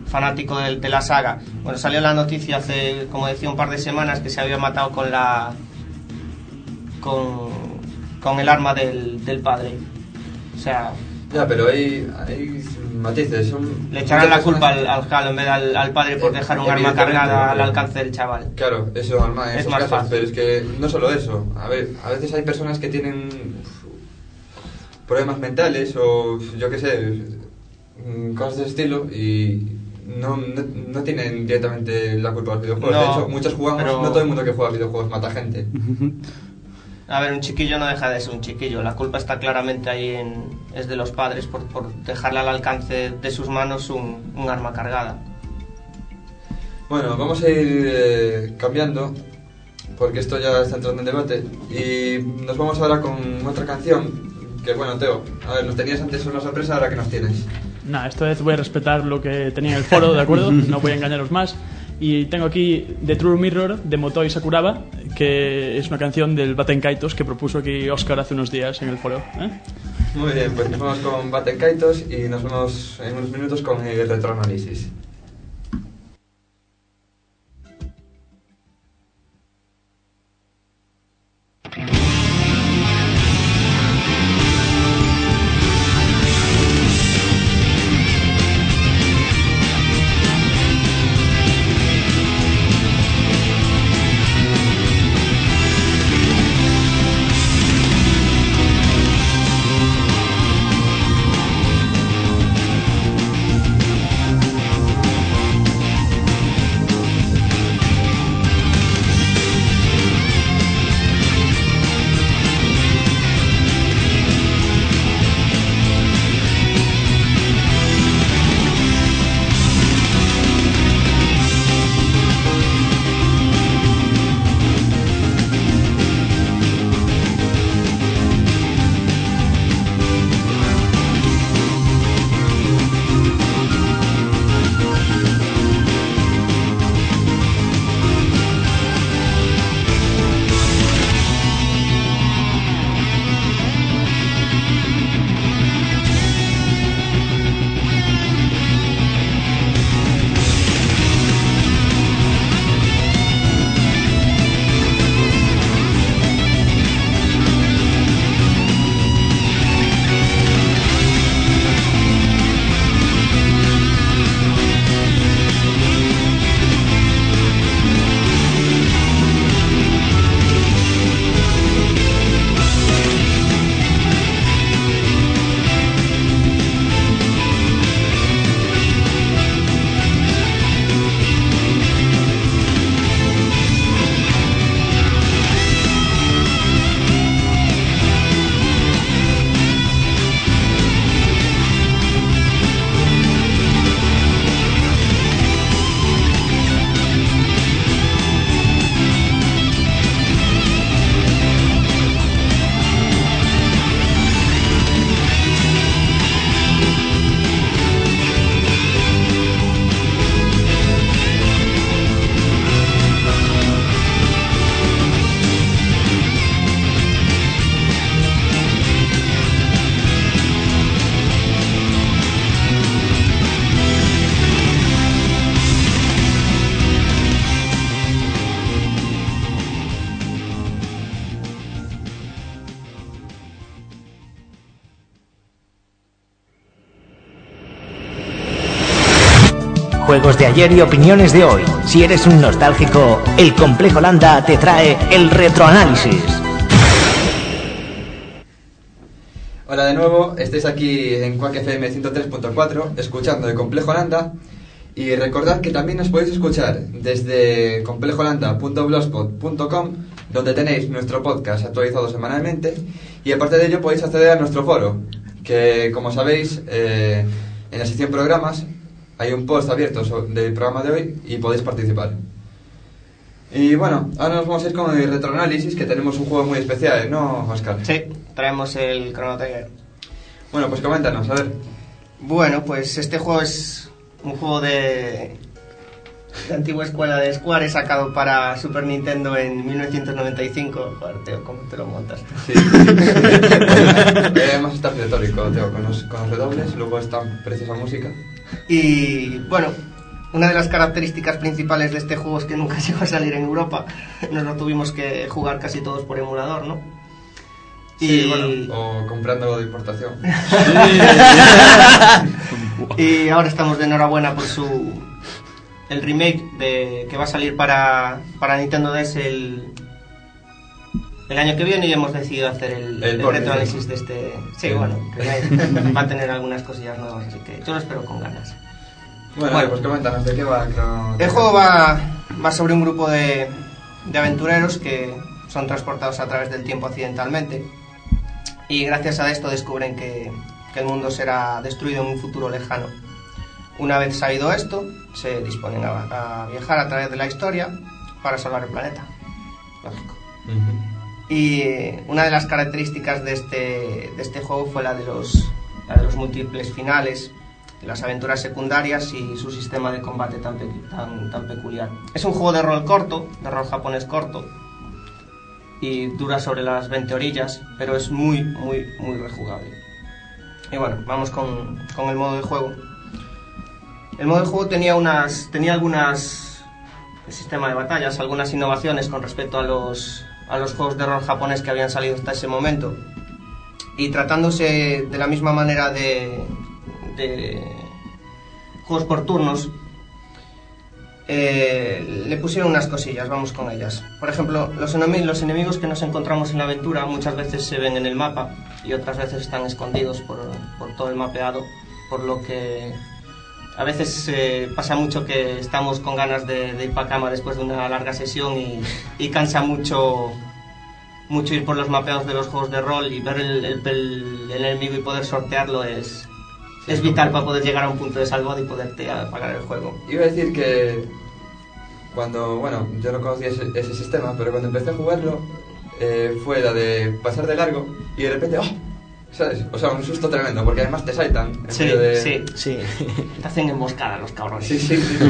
fanático de, de la saga. Bueno, salió la noticia hace, como decía, un par de semanas que se había matado con la con, con el arma del, del padre. O sea, ya, pero hay, hay matices. Son le echarán la culpa al, al Halo en vez al, al padre por dejar un arma cargada al alcance del chaval. Claro, eso arma en es esos más casos, fácil. pero es que no solo eso. A ver, a veces hay personas que tienen problemas mentales o yo qué sé, cosas de ese estilo y no, no, no tienen directamente la culpa de los videojuegos. No, de hecho, muchos jugamos, pero... no todo el mundo que juega videojuegos mata gente. A ver, un chiquillo no deja de ser un chiquillo. La culpa está claramente ahí en, es de los padres por, por dejarle al alcance de sus manos un, un arma cargada. Bueno, vamos a ir eh, cambiando porque esto ya está entrando en debate y nos vamos ahora con otra canción que, bueno, Teo, a ver, nos tenías antes una sorpresa, ahora que nos tienes. Nah, esta vez voy a respetar lo que tenía en el foro, ¿de acuerdo? No voy a engañaros más. Y tengo aquí The True Mirror de Motoi Sakuraba, que es una canción del Baten Kaitos que propuso aquí Oscar hace unos días en el foro. ¿eh? Muy bien, pues nos vamos con Baten Kaitos y nos vemos en unos minutos con el retroanálisis. Juegos de ayer y opiniones de hoy. Si eres un nostálgico, el Complejo Landa te trae el retroanálisis. Hola de nuevo, estáis aquí en Quack F M ciento tres punto cuatro, escuchando el Complejo Landa. Y recordad que también nos podéis escuchar desde complejolanda punto blogspot punto com, donde tenéis nuestro podcast actualizado semanalmente. Y aparte de ello podéis acceder a nuestro foro, que como sabéis, eh, en la sección programas hay un post abierto del programa de hoy y podéis participar. Y bueno, ahora nos vamos a ir con el retroanálisis, que tenemos un juego muy especial, ¿no, Oscar? Sí, traemos el Chrono Trigger. Bueno, pues coméntanos, a ver. Bueno, pues este juego es un juego de, de antigua escuela de Square, sacado para Super Nintendo en mil novecientos noventa y cinco. Joder, Teo, ¿cómo te lo montas? Sí. Además está pletórico, Teo, con los, con los redobles, luego esta preciosa música. Y bueno, una de las características principales de este juego es que nunca llegó a salir en Europa. Nos lo tuvimos que jugar casi todos por emulador, ¿no? Sí, y... bueno, o comprando de importación. Y ahora estamos de enhorabuena por su el remake de que va a salir para, para Nintendo D S el, el año que viene, y hemos decidido hacer el, el, el retroanálisis de este. Sí, sí. Bueno, va a tener algunas cosillas nuevas, así que yo lo espero con ganas. Bueno, bueno pues coméntanos, ¿de qué va? Chrono... El juego va, va sobre un grupo de, de aventureros que son transportados a través del tiempo accidentalmente, y gracias a esto descubren que, que el mundo será destruido en un futuro lejano. Una vez sabido esto, se disponen a, a viajar a través de la historia para salvar el planeta. Lógico. Uh-huh. Y una de las características de este, de este juego fue la de los, la de los múltiples finales, las aventuras secundarias y su sistema de combate tan, tan, tan peculiar. Es un juego de rol corto, de rol japonés corto, y dura sobre las veinte orillas, pero es muy, muy, muy rejugable. Y bueno, vamos con, con el modo de juego. El modo de juego tenía unas tenía algunas el sistema de batallas, algunas innovaciones con respecto a los a los juegos de rol japonés que habían salido hasta ese momento, y tratándose de la misma manera de, de juegos por turnos, eh, le pusieron unas cosillas. Vamos con ellas. Por ejemplo, los, enemi- los enemigos que nos encontramos en la aventura muchas veces se ven en el mapa y otras veces están escondidos por, por todo el mapeado, por lo que a veces eh, pasa mucho que estamos con ganas de, de ir para cama después de una larga sesión, y, y cansa mucho mucho ir por los mapeados de los juegos de rol y ver el, el, el, el enemigo y poder sortearlo es, sí, es vital para poder llegar a un punto de salvado y poderte apagar el juego. Iba a decir que cuando, bueno, yo no conocía ese, ese sistema, pero cuando empecé a jugarlo eh, fue la de pasar de largo y de repente, ¡oh! ¿Sabes? O sea, un susto tremendo, porque además te saltan. En sí, medio de... sí, sí. Te hacen emboscada los cabrones. Sí, sí, sí.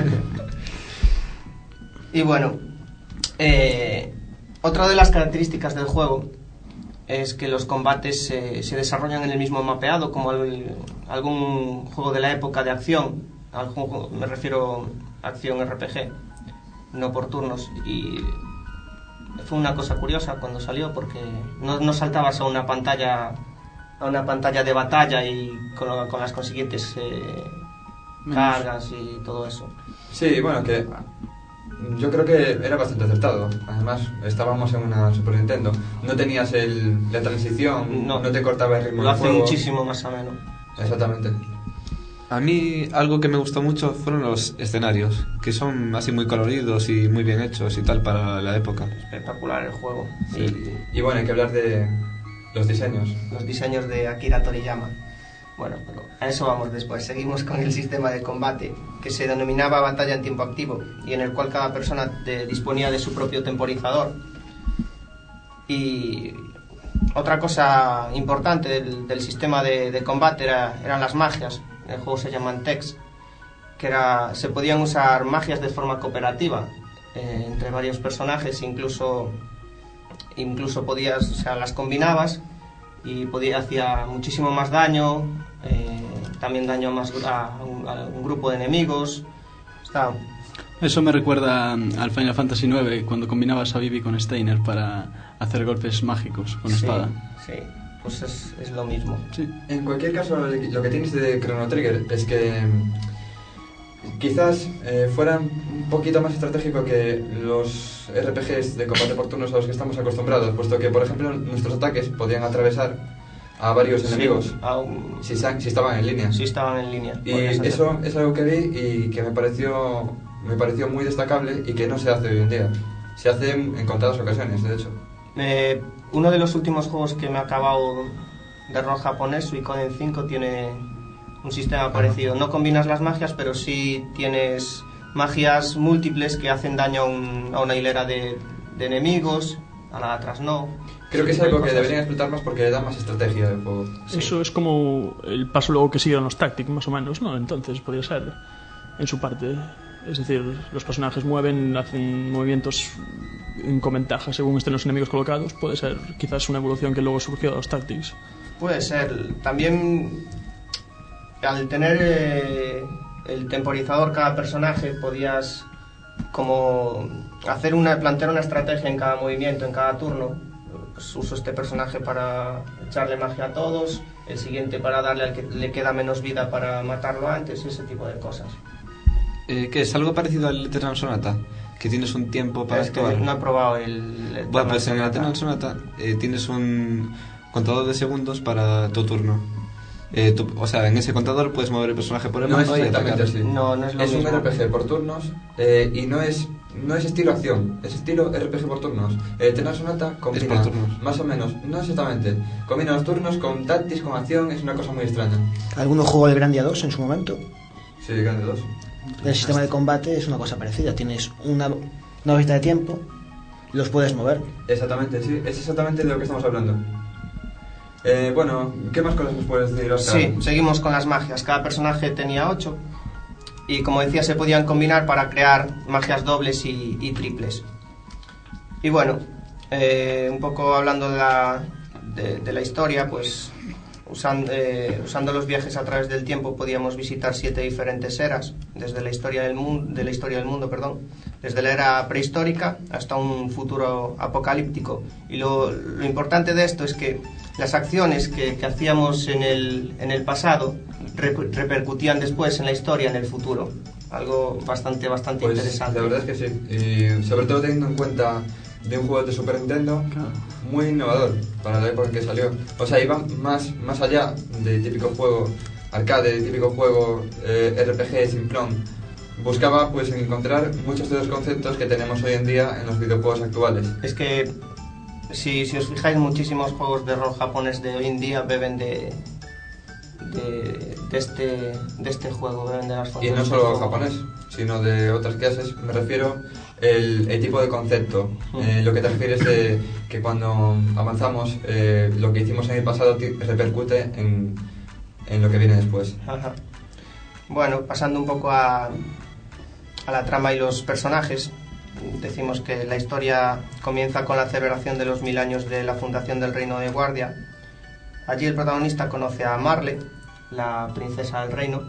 Y bueno, eh, otra de las características del juego es que los combates se, se desarrollan en el mismo mapeado, como el, algún juego de la época de acción. Algún, me refiero a acción R P G, no por turnos. Y fue una cosa curiosa cuando salió, porque no, no saltabas a una pantalla a una pantalla de batalla y con, con las consiguientes eh, cargas y todo eso. Sí, bueno, que yo creo que era bastante acertado. Además, estábamos en una Super Nintendo, no tenías el, la transición, no, no te cortaba el ritmo lo del hace juego. Muchísimo más ameno. Exactamente. A mí algo que me gustó mucho fueron los escenarios, que son así muy coloridos y muy bien hechos y tal para la época. Espectacular el juego. Sí. Y, y bueno, hay que hablar de los diseños. Los diseños de Akira Toriyama. Bueno, pero a eso vamos después. Seguimos con el sistema de combate, que se denominaba batalla en tiempo activo, y en el cual cada persona de, disponía de su propio temporizador. Y otra cosa importante del, del sistema de, de combate era, eran las magias. En el juego se llaman techs, que era, se podían usar magias de forma cooperativa eh, entre varios personajes, incluso incluso podías, o sea, las combinabas y podía, hacía muchísimo más daño, eh, también daño a, más, a, un, a un grupo de enemigos. Está... Eso me recuerda al Final Fantasy nueve, cuando combinabas a Vivi con Steiner para hacer golpes mágicos con sí, espada. Sí, pues es, es lo mismo. Sí. En cualquier caso, lo que tienes de Chrono Trigger es que quizás eh, fuera un poquito más estratégico que los R P Gs de combate por turnos a los que estamos acostumbrados, puesto que, por ejemplo, nuestros ataques podían atravesar a varios sí, enemigos un... si, si estaban en línea. Si estaban en línea. Y eso es algo que vi y que me pareció, me pareció muy destacable y que no se hace hoy en día. Se hace en, en contadas ocasiones, de hecho. Eh, uno de los últimos juegos que me ha acabado de rol japonés, Suikoden cinco, tiene un sistema parecido. No combinas las magias, pero sí tienes magias múltiples que hacen daño a, un, a una hilera de, de enemigos, a la atrás no. Creo que es algo que deberían explotar más porque le da más estrategia al juego. Sí. Eso es como el paso luego que siguieron los Tactics, más o menos, ¿no? Entonces podría ser en su parte. Es decir, los personajes mueven, hacen movimientos con ventaja según estén los enemigos colocados. Puede ser quizás una evolución que luego surgió de los Tactics. Puede ser. También al tener eh, el temporizador, cada personaje, podías como hacer una, plantear una estrategia en cada movimiento, en cada turno. Pues uso este personaje para echarle magia a todos, el siguiente para darle al que le queda menos vida para matarlo antes, ese tipo de cosas. Eh, ¿Qué es? ¿Algo parecido al Eternal Sonata? Que tienes un tiempo para es actuar. Que no he probado el, el Bueno, pues en el Eternal Sonata eh, tienes un contador de segundos para tu turno. Eh, tu, o sea, en ese contador puedes mover el personaje por el no mapa es y exactamente atacar. así. No, no es lo es mismo. un R P G por turnos eh, y no es no es estilo acción, es estilo R P G por turnos. El Eternal Sonata combina Es por turnos. más o menos, no exactamente, combina los turnos con táctics, con acción, es una cosa muy extraña. ¿Alguno jugó el Grandia dos en su momento? Sí, Grande dos. El sistema de combate es una cosa parecida. Tienes una, una barrita de tiempo, los puedes mover. Exactamente, sí, es exactamente de lo que estamos hablando. Eh, bueno, ¿qué más cosas nos puedes decir, Oscar? Sí, seguimos con las magias. Cada personaje tenía ocho y, como decía, se podían combinar para crear magias dobles y, y triples. Y bueno, eh, un poco hablando de la, de, de la historia, pues usando, eh, usando los viajes a través del tiempo podíamos visitar siete diferentes eras, desde la historia del mundo, de la historia del mundo, perdón, desde la era prehistórica hasta un futuro apocalíptico. Y lo, lo importante de esto es que las acciones que, que hacíamos en el, en el pasado re, repercutían después en la historia, en el futuro. Algo bastante, bastante pues, interesante. La verdad es que sí, y sobre todo teniendo en cuenta de un juego de Super Nintendo muy innovador para la época en que salió. O sea, iba más, más allá del típico juego arcade, típico juego eh, R P G simplón. Buscaba pues encontrar muchos de los conceptos que tenemos hoy en día en los videojuegos actuales. Es que si, si os fijáis, muchísimos juegos de rol japonés de hoy en día beben de de, de este de este juego, beben de las y no solo japonés, sino de otras clases. Me refiero el, el tipo de concepto, uh-huh. eh, lo que te refieres de que cuando avanzamos eh, lo que hicimos en el pasado t- repercute en, en lo que viene después. Ajá. Bueno, pasando un poco a, a la trama y los personajes, decimos que la historia comienza con la celebración de los mil años de la fundación del Reino de Guardia. Allí el protagonista conoce a Marle, la princesa del reino,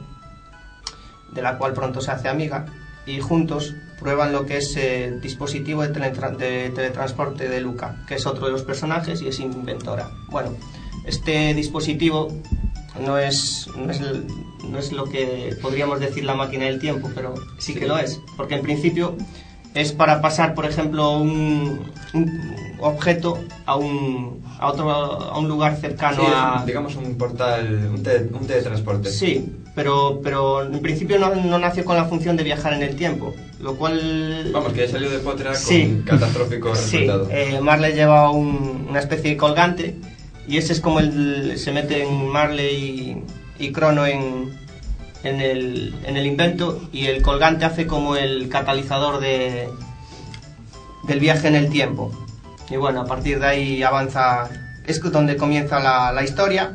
de la cual pronto se hace amiga, y juntos prueban lo que es el dispositivo de, teletra- de teletransporte de Luca, que es otro de los personajes y es inventora. Bueno, este dispositivo no es, no es, no es lo que podríamos decir la máquina del tiempo, pero sí que lo es, porque en principio es para pasar, por ejemplo, un, un objeto a un, a otro, a un lugar cercano sí, a... un, digamos un portal, un, tele, un teletransporte. Sí, pero, pero en principio no, no nació con la función de viajar en el tiempo, lo cual... Vamos, que salió de Potra sí. con catastrófico resultado. Sí, eh, Marle lleva un, una especie de colgante y ese es como el, se mete en Marle y, y Crono en... En el, en el invento, y el colgante hace como el catalizador de, del viaje en el tiempo. Y bueno, a partir de ahí avanza, es donde comienza la, la historia,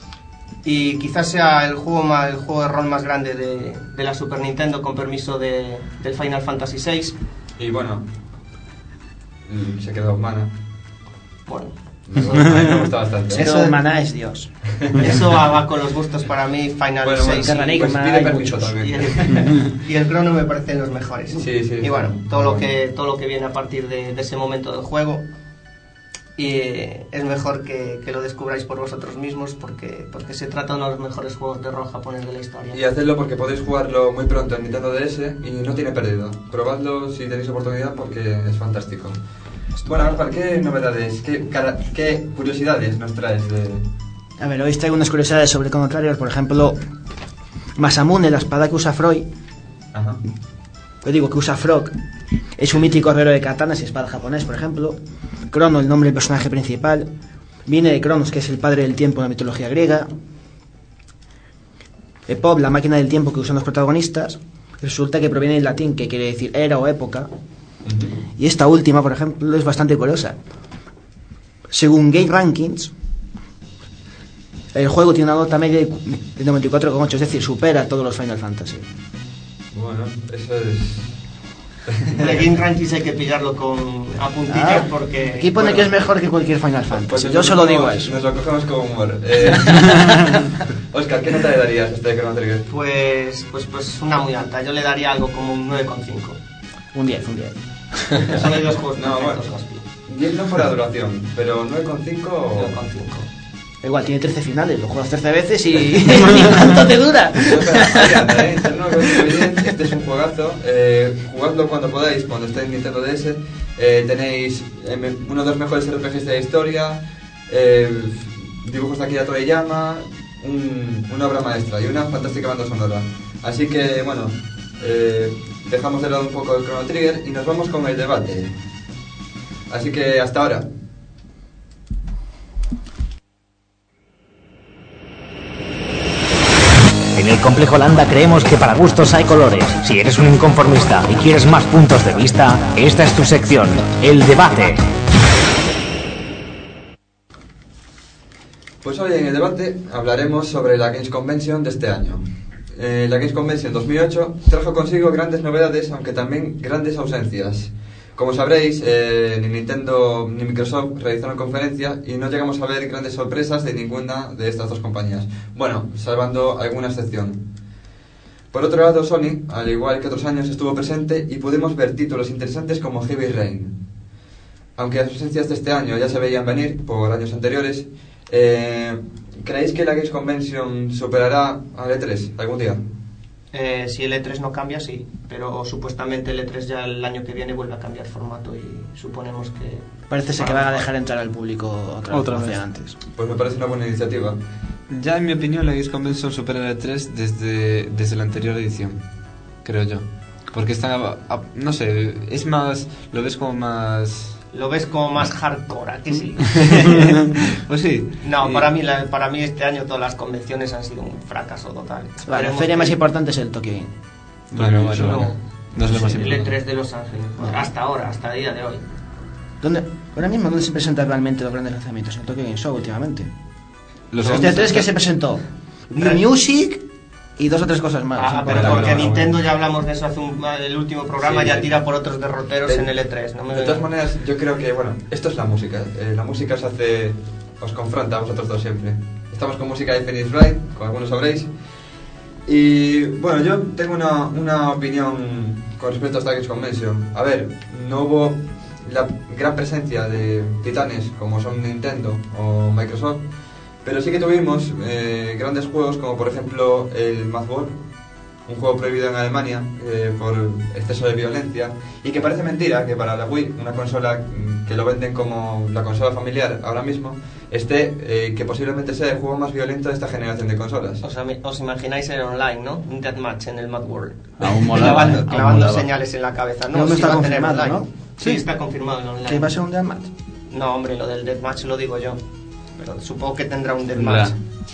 y quizás sea el juego, más, el juego de rol más grande de, de la Super Nintendo, con permiso de, del Final Fantasy seis. Y bueno, se quedó Mana. Bueno, Eso, a mí me gusta bastante. Eso de Maná es Dios. Eso va, va con los gustos para mí. Final bueno, seis bueno, y, pues pide permiso también. y, el, y el Chrono me parecen los mejores. Sí, sí, y sí, bueno, sí. todo lo Bueno. que todo lo que viene a partir de, de ese momento del juego, y eh, es mejor que, que lo descubráis por vosotros mismos, porque porque se trata de uno de los mejores juegos de rol japonés de la historia. Y hacedlo porque podéis jugarlo muy pronto en Nintendo D S y no tiene pérdida. Probadlo si tenéis oportunidad porque es fantástico. Bueno, Alfar, ¿qué novedades, qué, cara- qué curiosidades nos traes de...? A ver, hoy traigo unas curiosidades sobre Chrono Trigger. Por ejemplo, Masamune, la espada que usa Freud, Ajá. yo digo que usa Frog, es un mítico herrero de katanas y espada japonés, por ejemplo. Crono, el nombre del personaje principal, viene de Cronos, que es el padre del tiempo en la mitología griega. Epop, la máquina del tiempo que usan los protagonistas, resulta que proviene del latín, que quiere decir era o época. Y esta última, por ejemplo, es bastante curiosa. Según Game Rankings, el juego tiene una nota media de noventa y cuatro coma ocho, es decir, supera a todos los Final Fantasy. Bueno, eso es... El Game Rankings hay que pillarlo con a puntillas Ah, porque... Aquí pone bueno. que es mejor que cualquier Final Fantasy. Pues Yo nos solo lo digo cogemos- eso. Nos lo cogemos con humor. Eh, Oscar, ¿qué nota le darías a este Chrono Trigger? Pues, pues, pues una muy alta. Yo le daría algo como un nueve coma cinco. Un diez, un diez. Son los dos juegos No, perfectos, bueno. Gaspi. diez no por la duración, pero nueve coma cinco... nueve coma cinco. Igual tiene trece finales, lo juegas trece veces y... ¿Y cuánto te dura? No, espera, ahí anda, ¿eh? nueve coma cinco bien, este es un juegazo. Eh, jugadlo cuando podáis, cuando esté en Nintendo D S. Eh, tenéis eh, uno de los mejores R P Gs de la historia, eh, dibujos de Akira Toriyama, un, una obra maestra y una fantástica banda sonora. Así que, bueno, eh, dejamos de lado un poco el Chrono Trigger y nos vamos con el debate. Así que hasta ahora. En el Complejo Landa creemos que para gustos hay colores. Si eres un inconformista y quieres más puntos de vista, esta es tu sección, el debate. Pues hoy en el debate hablaremos sobre la Games Convention de este año. Eh, la Games Convention dos mil ocho trajo consigo grandes novedades, aunque también grandes ausencias. Como sabréis, eh, ni Nintendo ni Microsoft realizaron conferencia y no llegamos a ver grandes sorpresas de ninguna de estas dos compañías. Bueno, salvando alguna excepción. Por otro lado, Sony, al igual que otros años, estuvo presente y pudimos ver títulos interesantes como Heavy Rain. Aunque las ausencias de este año ya se veían venir por años anteriores, eh, ¿creéis que la Games Convention superará al E tres algún día? Eh, si el E tres no cambia, sí, pero supuestamente el E tres ya el año que viene vuelve a cambiar formato y suponemos que... Parece ser que van a dejar entrar al público otra vez, Otra como vez. hacían antes. Pues me parece una buena iniciativa. Ya en mi opinión la Games Convention supera el E tres desde, desde la anterior edición, creo yo. Porque está, a- a- no sé, es más, lo ves como más... Lo ves como más hardcore, ¿a que sí? Pues sí. No, Y- para mí, la- para mí este año todas las convenciones han sido un fracaso total. Vale, la Esperemos feria que- más importante es el Tokyo Game. Bueno, bueno, No, bueno. No es lo más el E importante. tres de Los Ángeles, hasta ahora, hasta el día de hoy. ¿Dónde, ahora mismo, ¿dónde se presentan realmente los grandes lanzamientos? En el Tokyo Game Show últimamente. Los Este grandes- E tres que se presentó New Music y dos o tres cosas más. Ah, Un pero poco- porque bueno, Nintendo, bueno. ya hablamos de eso hace un, el último programa, Sí. ya tira por otros derroteros De- en el E tres. No me De todas maneras, yo creo que, bueno, esto es la música. Eh, la música os hace, os confronta a vosotros dos siempre. Estamos con música de Phoenix Wright, como algunos sabréis. Y, bueno, yo tengo una, una opinión con respecto a esta Games Convention. A ver, no hubo la gran presencia de titanes como son Nintendo o Microsoft, pero sí que tuvimos eh, grandes juegos como, por ejemplo, el Mad World, un juego prohibido en Alemania eh, por exceso de violencia, y que parece mentira que para la Wii, una consola mm, que lo venden como la consola familiar ahora mismo, esté, eh, que posiblemente sea el juego más violento de esta generación de consolas. Os, am- os imagináis el online, ¿no? Un deathmatch en el Mad World. Aún molaba, clavando aún clavando molaba. señales en la cabeza. Pero No, no sí está va a tener confirmado, online. ¿no? Sí, Sí. está confirmado el online. ¿Que va a ser un deathmatch? No, hombre, lo del deathmatch lo digo yo. Pero supongo que tendrá un deathmatch. Ya.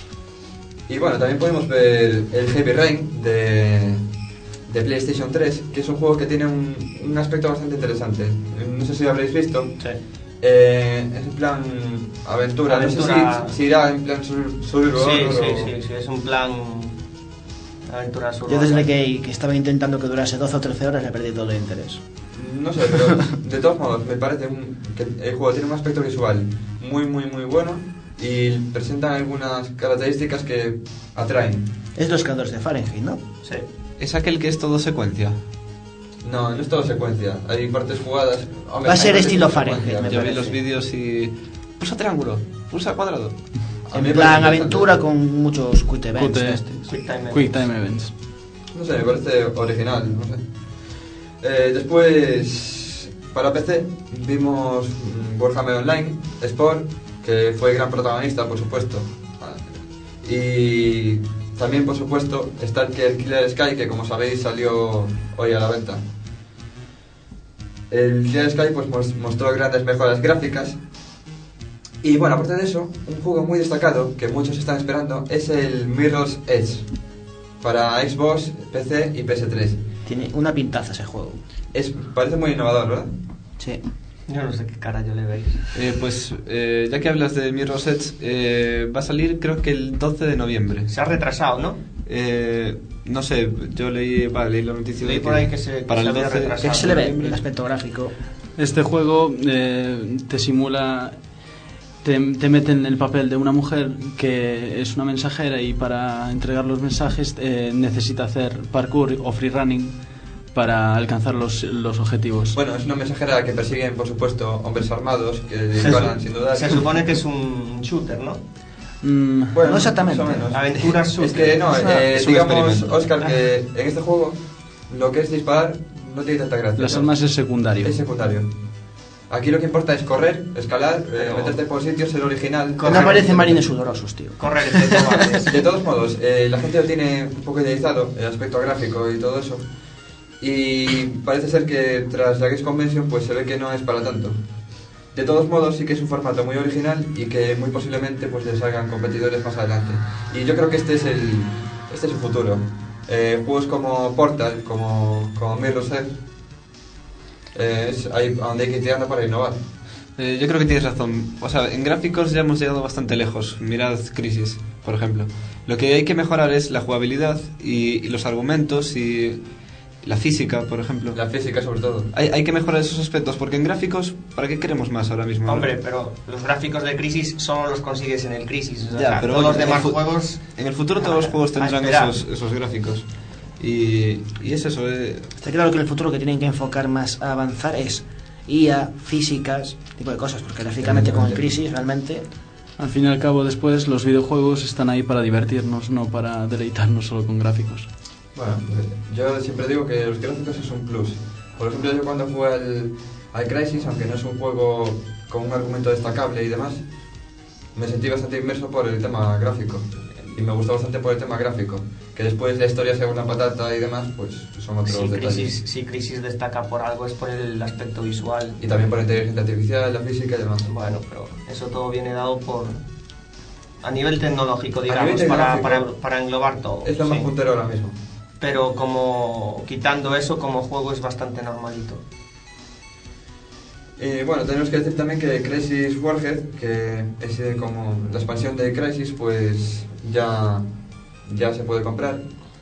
Y bueno, también podemos ver el Heavy Rain de, de PlayStation tres, que es un juego que tiene un, un aspecto bastante interesante. No sé si lo habréis visto. Sí. Eh, es en plan aventura, Aventura. no sé si, si irá en plan sur, survival Sí, o- sí, sí, sí, es un plan aventura Yo survival. desde que, que estaba intentando que durase doce o trece horas le perdí todo el interés. No sé, pero de todos modos me parece un- que el juego tiene un aspecto visual muy, muy, muy bueno y presentan algunas características que atraen. Es los creadores de Fahrenheit, ¿no? Sí. Es aquel que es todo secuencia. No, no es todo secuencia, hay partes jugadas. Hombre, Va a hay ser partes estilo de secuencia. Fahrenheit, me Yo vi parece. los vídeos y... Pulsa triángulo, pulsa cuadrado. A mí En me plan parece aventura bastante- con muchos quick events. Quick- de estos. Quick Time Quick Time Events. No sé, me parece original, no sé. Eh, después, para P C, vimos mm, Warhammer Online, Sport, que fue el gran protagonista, por supuesto. Y también, por supuesto, Stalker Killer Sky, que como sabéis salió hoy a la venta. El Killer Sky pues, mos- mostró grandes mejoras gráficas. Y bueno, aparte de eso, un juego muy destacado que muchos están esperando es el Mirror's Edge para Xbox, P C y P S tres. Tiene una pintaza ese juego. Es, parece muy innovador, ¿verdad? Sí. Yo no sé qué cara yo le veis. Eh, pues eh, ya que hablas de Mirror's Edge, eh, va a salir creo que el doce de noviembre. Se ha retrasado, ¿no? Eh, no sé, yo leí, vale, leí la noticia leí de por ahí que se, para que el se había doce retrasado. ¿Qué se le ve el aspecto gráfico? Este juego eh, te simula, te, te mete en el papel de una mujer que es una mensajera y para entregar los mensajes eh, necesita hacer parkour o freerunning para alcanzar los, los objetivos. Bueno, es una mensajera que persiguen, por supuesto, hombres armados que disparan sin duda. Se supone que es un shooter, ¿no? Mm, Bueno, no exactamente. más o menos. Aventuras Es shooter. que no, Es una- eh, es un digamos, experimento. Oscar, que en este juego lo que es disparar no tiene tanta gracia. las ¿no? armas es secundario. Es secundario. Aquí lo que importa es correr, escalar, eh, Pero- meterte por sitios, ser original. Correr. No parecen marines sudorosos, tío. Correr entre tomates. De todos modos, eh, la gente lo tiene un poco idealizado, el aspecto gráfico y todo eso. Y parece ser que tras la Games Convention pues se ve que no es para tanto. De todos modos sí que es un formato muy original y que muy posiblemente pues le salgan competidores más adelante. Y yo creo que este es el este es el futuro. Eh, juegos como Portal, como, como Mirror's Edge, eh, es ahí a donde hay que ir tirando para innovar. Eh, yo creo que tienes razón. O sea, en gráficos ya hemos llegado bastante lejos. Mirad Crisis, por ejemplo. Lo que hay que mejorar es la jugabilidad y, y los argumentos y la física, por ejemplo. La física sobre todo. Hay, hay que mejorar esos aspectos, porque en gráficos, ¿para qué queremos más ahora mismo? Hombre, pero los gráficos de Crisis solo los consigues en el Crisis. O Ya, sea, pero todos los en el demás fu- juegos... En el futuro todos los juegos A tendrán esperar. esos, esos gráficos. Y, y es eso. Eh, Está claro que en el futuro que tienen que enfocar más a avanzar es I A, físicas, tipo de cosas, porque gráficamente con el Crisis realmente... Al fin y al cabo, después los videojuegos están ahí para divertirnos, no para deleitarnos solo con gráficos. Bueno, eh, yo siempre digo que los gráficos es un plus. Por ejemplo, yo cuando jugué al, al Crysis, aunque no es un juego con un argumento destacable y demás, me sentí bastante inmerso por el tema gráfico. Y me gustó bastante por el tema gráfico. Que después la historia sea una patata y demás, pues son otros Si detalles. Crisis, si Crisis destaca por algo es por el aspecto visual. Y también por la inteligencia artificial, la física y demás. Bueno, pero eso todo viene dado por... A nivel tecnológico, A digamos, nivel para, tecnológico, para, para englobar todo. Es lo más sí. puntero ahora mismo. Pero como quitando eso, como juego es bastante normalito. Y bueno, tenemos que decir también que Crysis Warhead, que es eh, como la expansión de Crysis, pues ya, ya se puede comprar.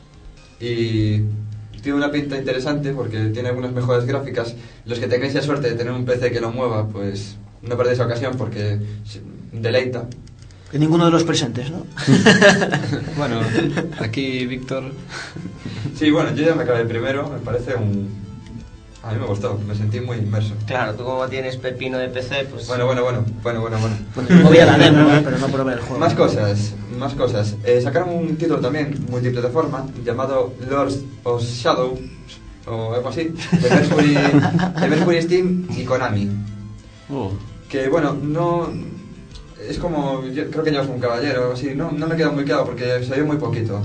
Y tiene una pinta interesante porque tiene algunas mejoras gráficas. Los que tengáis la suerte de tener un P C que lo mueva, pues no perdéis la ocasión porque deleita. Que ninguno de los presentes, ¿no? bueno, aquí Víctor. Sí, bueno, yo ya me acabé el primero, me parece un... A mí me gustó, me sentí muy inmerso. Claro, tú como tienes pepino de P C, pues... Bueno, bueno, bueno, bueno, bueno, bueno. Bueno, voy a la demo, ¿eh? Pero no probé el juego. Más cosas, más cosas. Eh, sacaron un título también multiplataforma llamado Lords of Shadow o algo así, de Mercury, de Mercury Steam y Konami. Oh. Que bueno, no... Es como, yo creo que llevas un caballero o algo así, no, no me queda muy claro porque se vio muy poquito.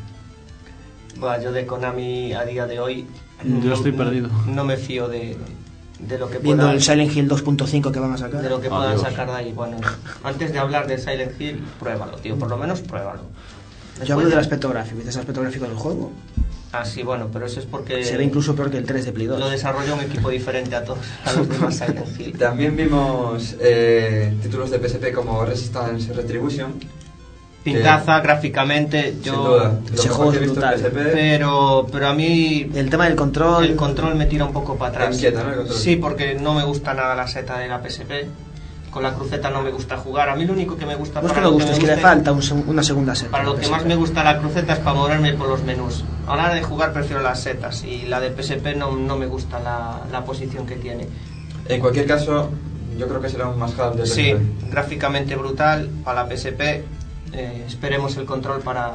Bueno, yo de Konami a día de hoy... Yo no- estoy perdido. No me fío de, de lo que Viendo puedan, el Silent Hill dos punto cinco que van a sacar. de lo que puedan Adiós. sacar de ahí. Bueno, antes de hablar de Silent Hill, pruébalo, tío, por lo menos pruébalo. Yo hablo del aspecto gráfico, ¿dices aspecto gráfico del juego? Ah, sí, bueno, pero eso es porque... Se ve incluso peor que el tres de Play dos. Lo desarrolla un equipo diferente a todos a los demás Silent Hill. También vimos eh, títulos de P S P como Resistance Retribution. Pintaza, gráficamente, Sin yo... duda, ese lo juego mejor que he es visto en P S P. Pero, pero a mí El tema del control... el control me tira un poco para Te atrás. inquieta, ¿no? El control. Sí, porque no me gusta nada la seta de la P S P. Con la cruceta no me gusta jugar. A mí lo único que me gusta No es que para me lo guste, es que le guste- falta un seg- una segunda seta. Para lo que más me gusta la cruceta es para moverme por los menús. A la hora de jugar prefiero las setas y la de P S P no, no me gusta la, la posición que tiene. En cualquier caso, yo creo que será un must have de P S P. Sí, gráficamente brutal para la P S P. Eh, esperemos el control para,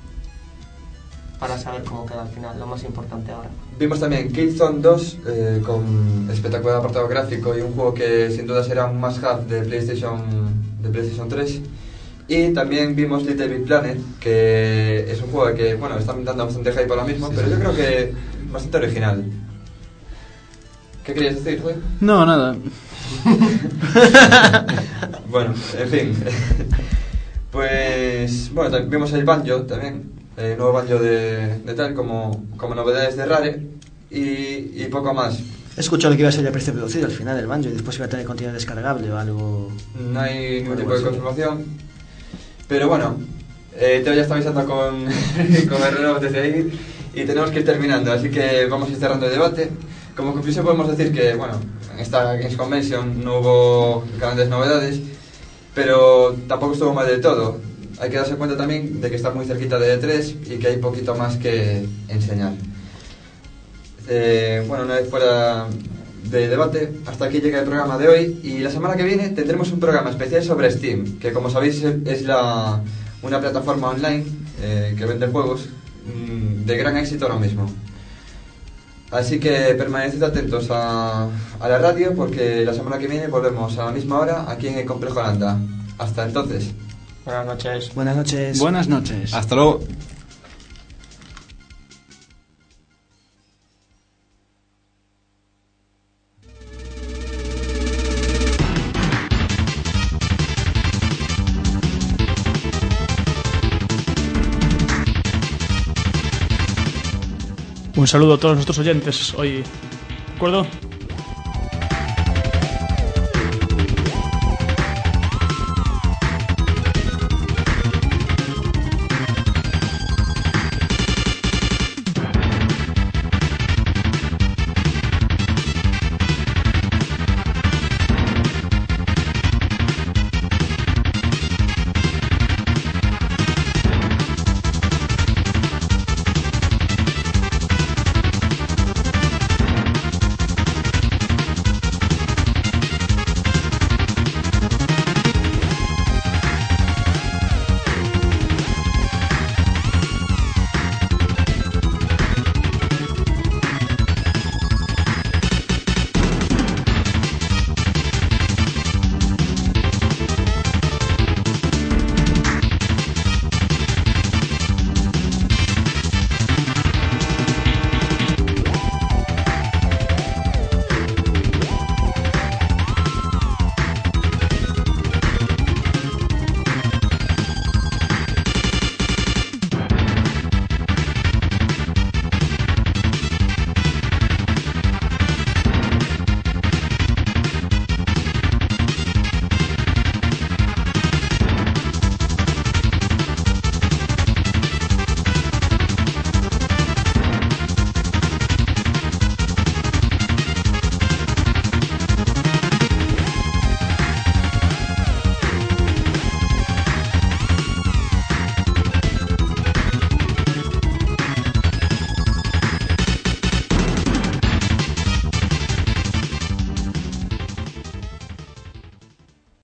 para saber cómo queda al final, lo más importante ahora. Vimos también Killzone dos eh, con espectacular apartado gráfico y un juego que sin duda será un must have de PlayStation, de PlayStation tres. Y también vimos Little Big Planet, que es un juego que bueno, está dando bastante hype ahora mismo, Sí, pero sí. yo creo que bastante original. ¿Qué querías decir, Rui? No, nada. Bueno, en fin. Pues bueno, también vimos el Banjo también, el nuevo Banjo de, de tal, como, como novedades de Rare y, y poco más. He escuchado que iba a ser el precio reducido al final del Banjo y después iba a tener contenido descargable o algo... No hay ningún Algo tipo de así. confirmación. Pero bueno, Eh, Teo ya está avisando con, con el reloj desde ahí y tenemos que ir terminando, así que vamos a ir cerrando el debate. Como conclusión podemos decir que, bueno, en esta Games Convention no hubo grandes novedades, pero tampoco estuvo mal del todo. Hay que darse cuenta también de que está muy cerquita de E tres y que hay poquito más que enseñar. Eh, bueno, una vez fuera de debate, hasta aquí llega el programa de hoy, y la semana que viene tendremos un programa especial sobre Steam, que como sabéis es la, una plataforma online eh, que vende juegos mmm, de gran éxito ahora mismo. Así que permaneced atentos a, a la radio, porque la semana que viene volvemos a la misma hora aquí en el Complejo Aranda. Hasta entonces. Buenas noches. Buenas noches. Buenas noches. Hasta luego. Un saludo a todos nuestros oyentes hoy, ¿de acuerdo?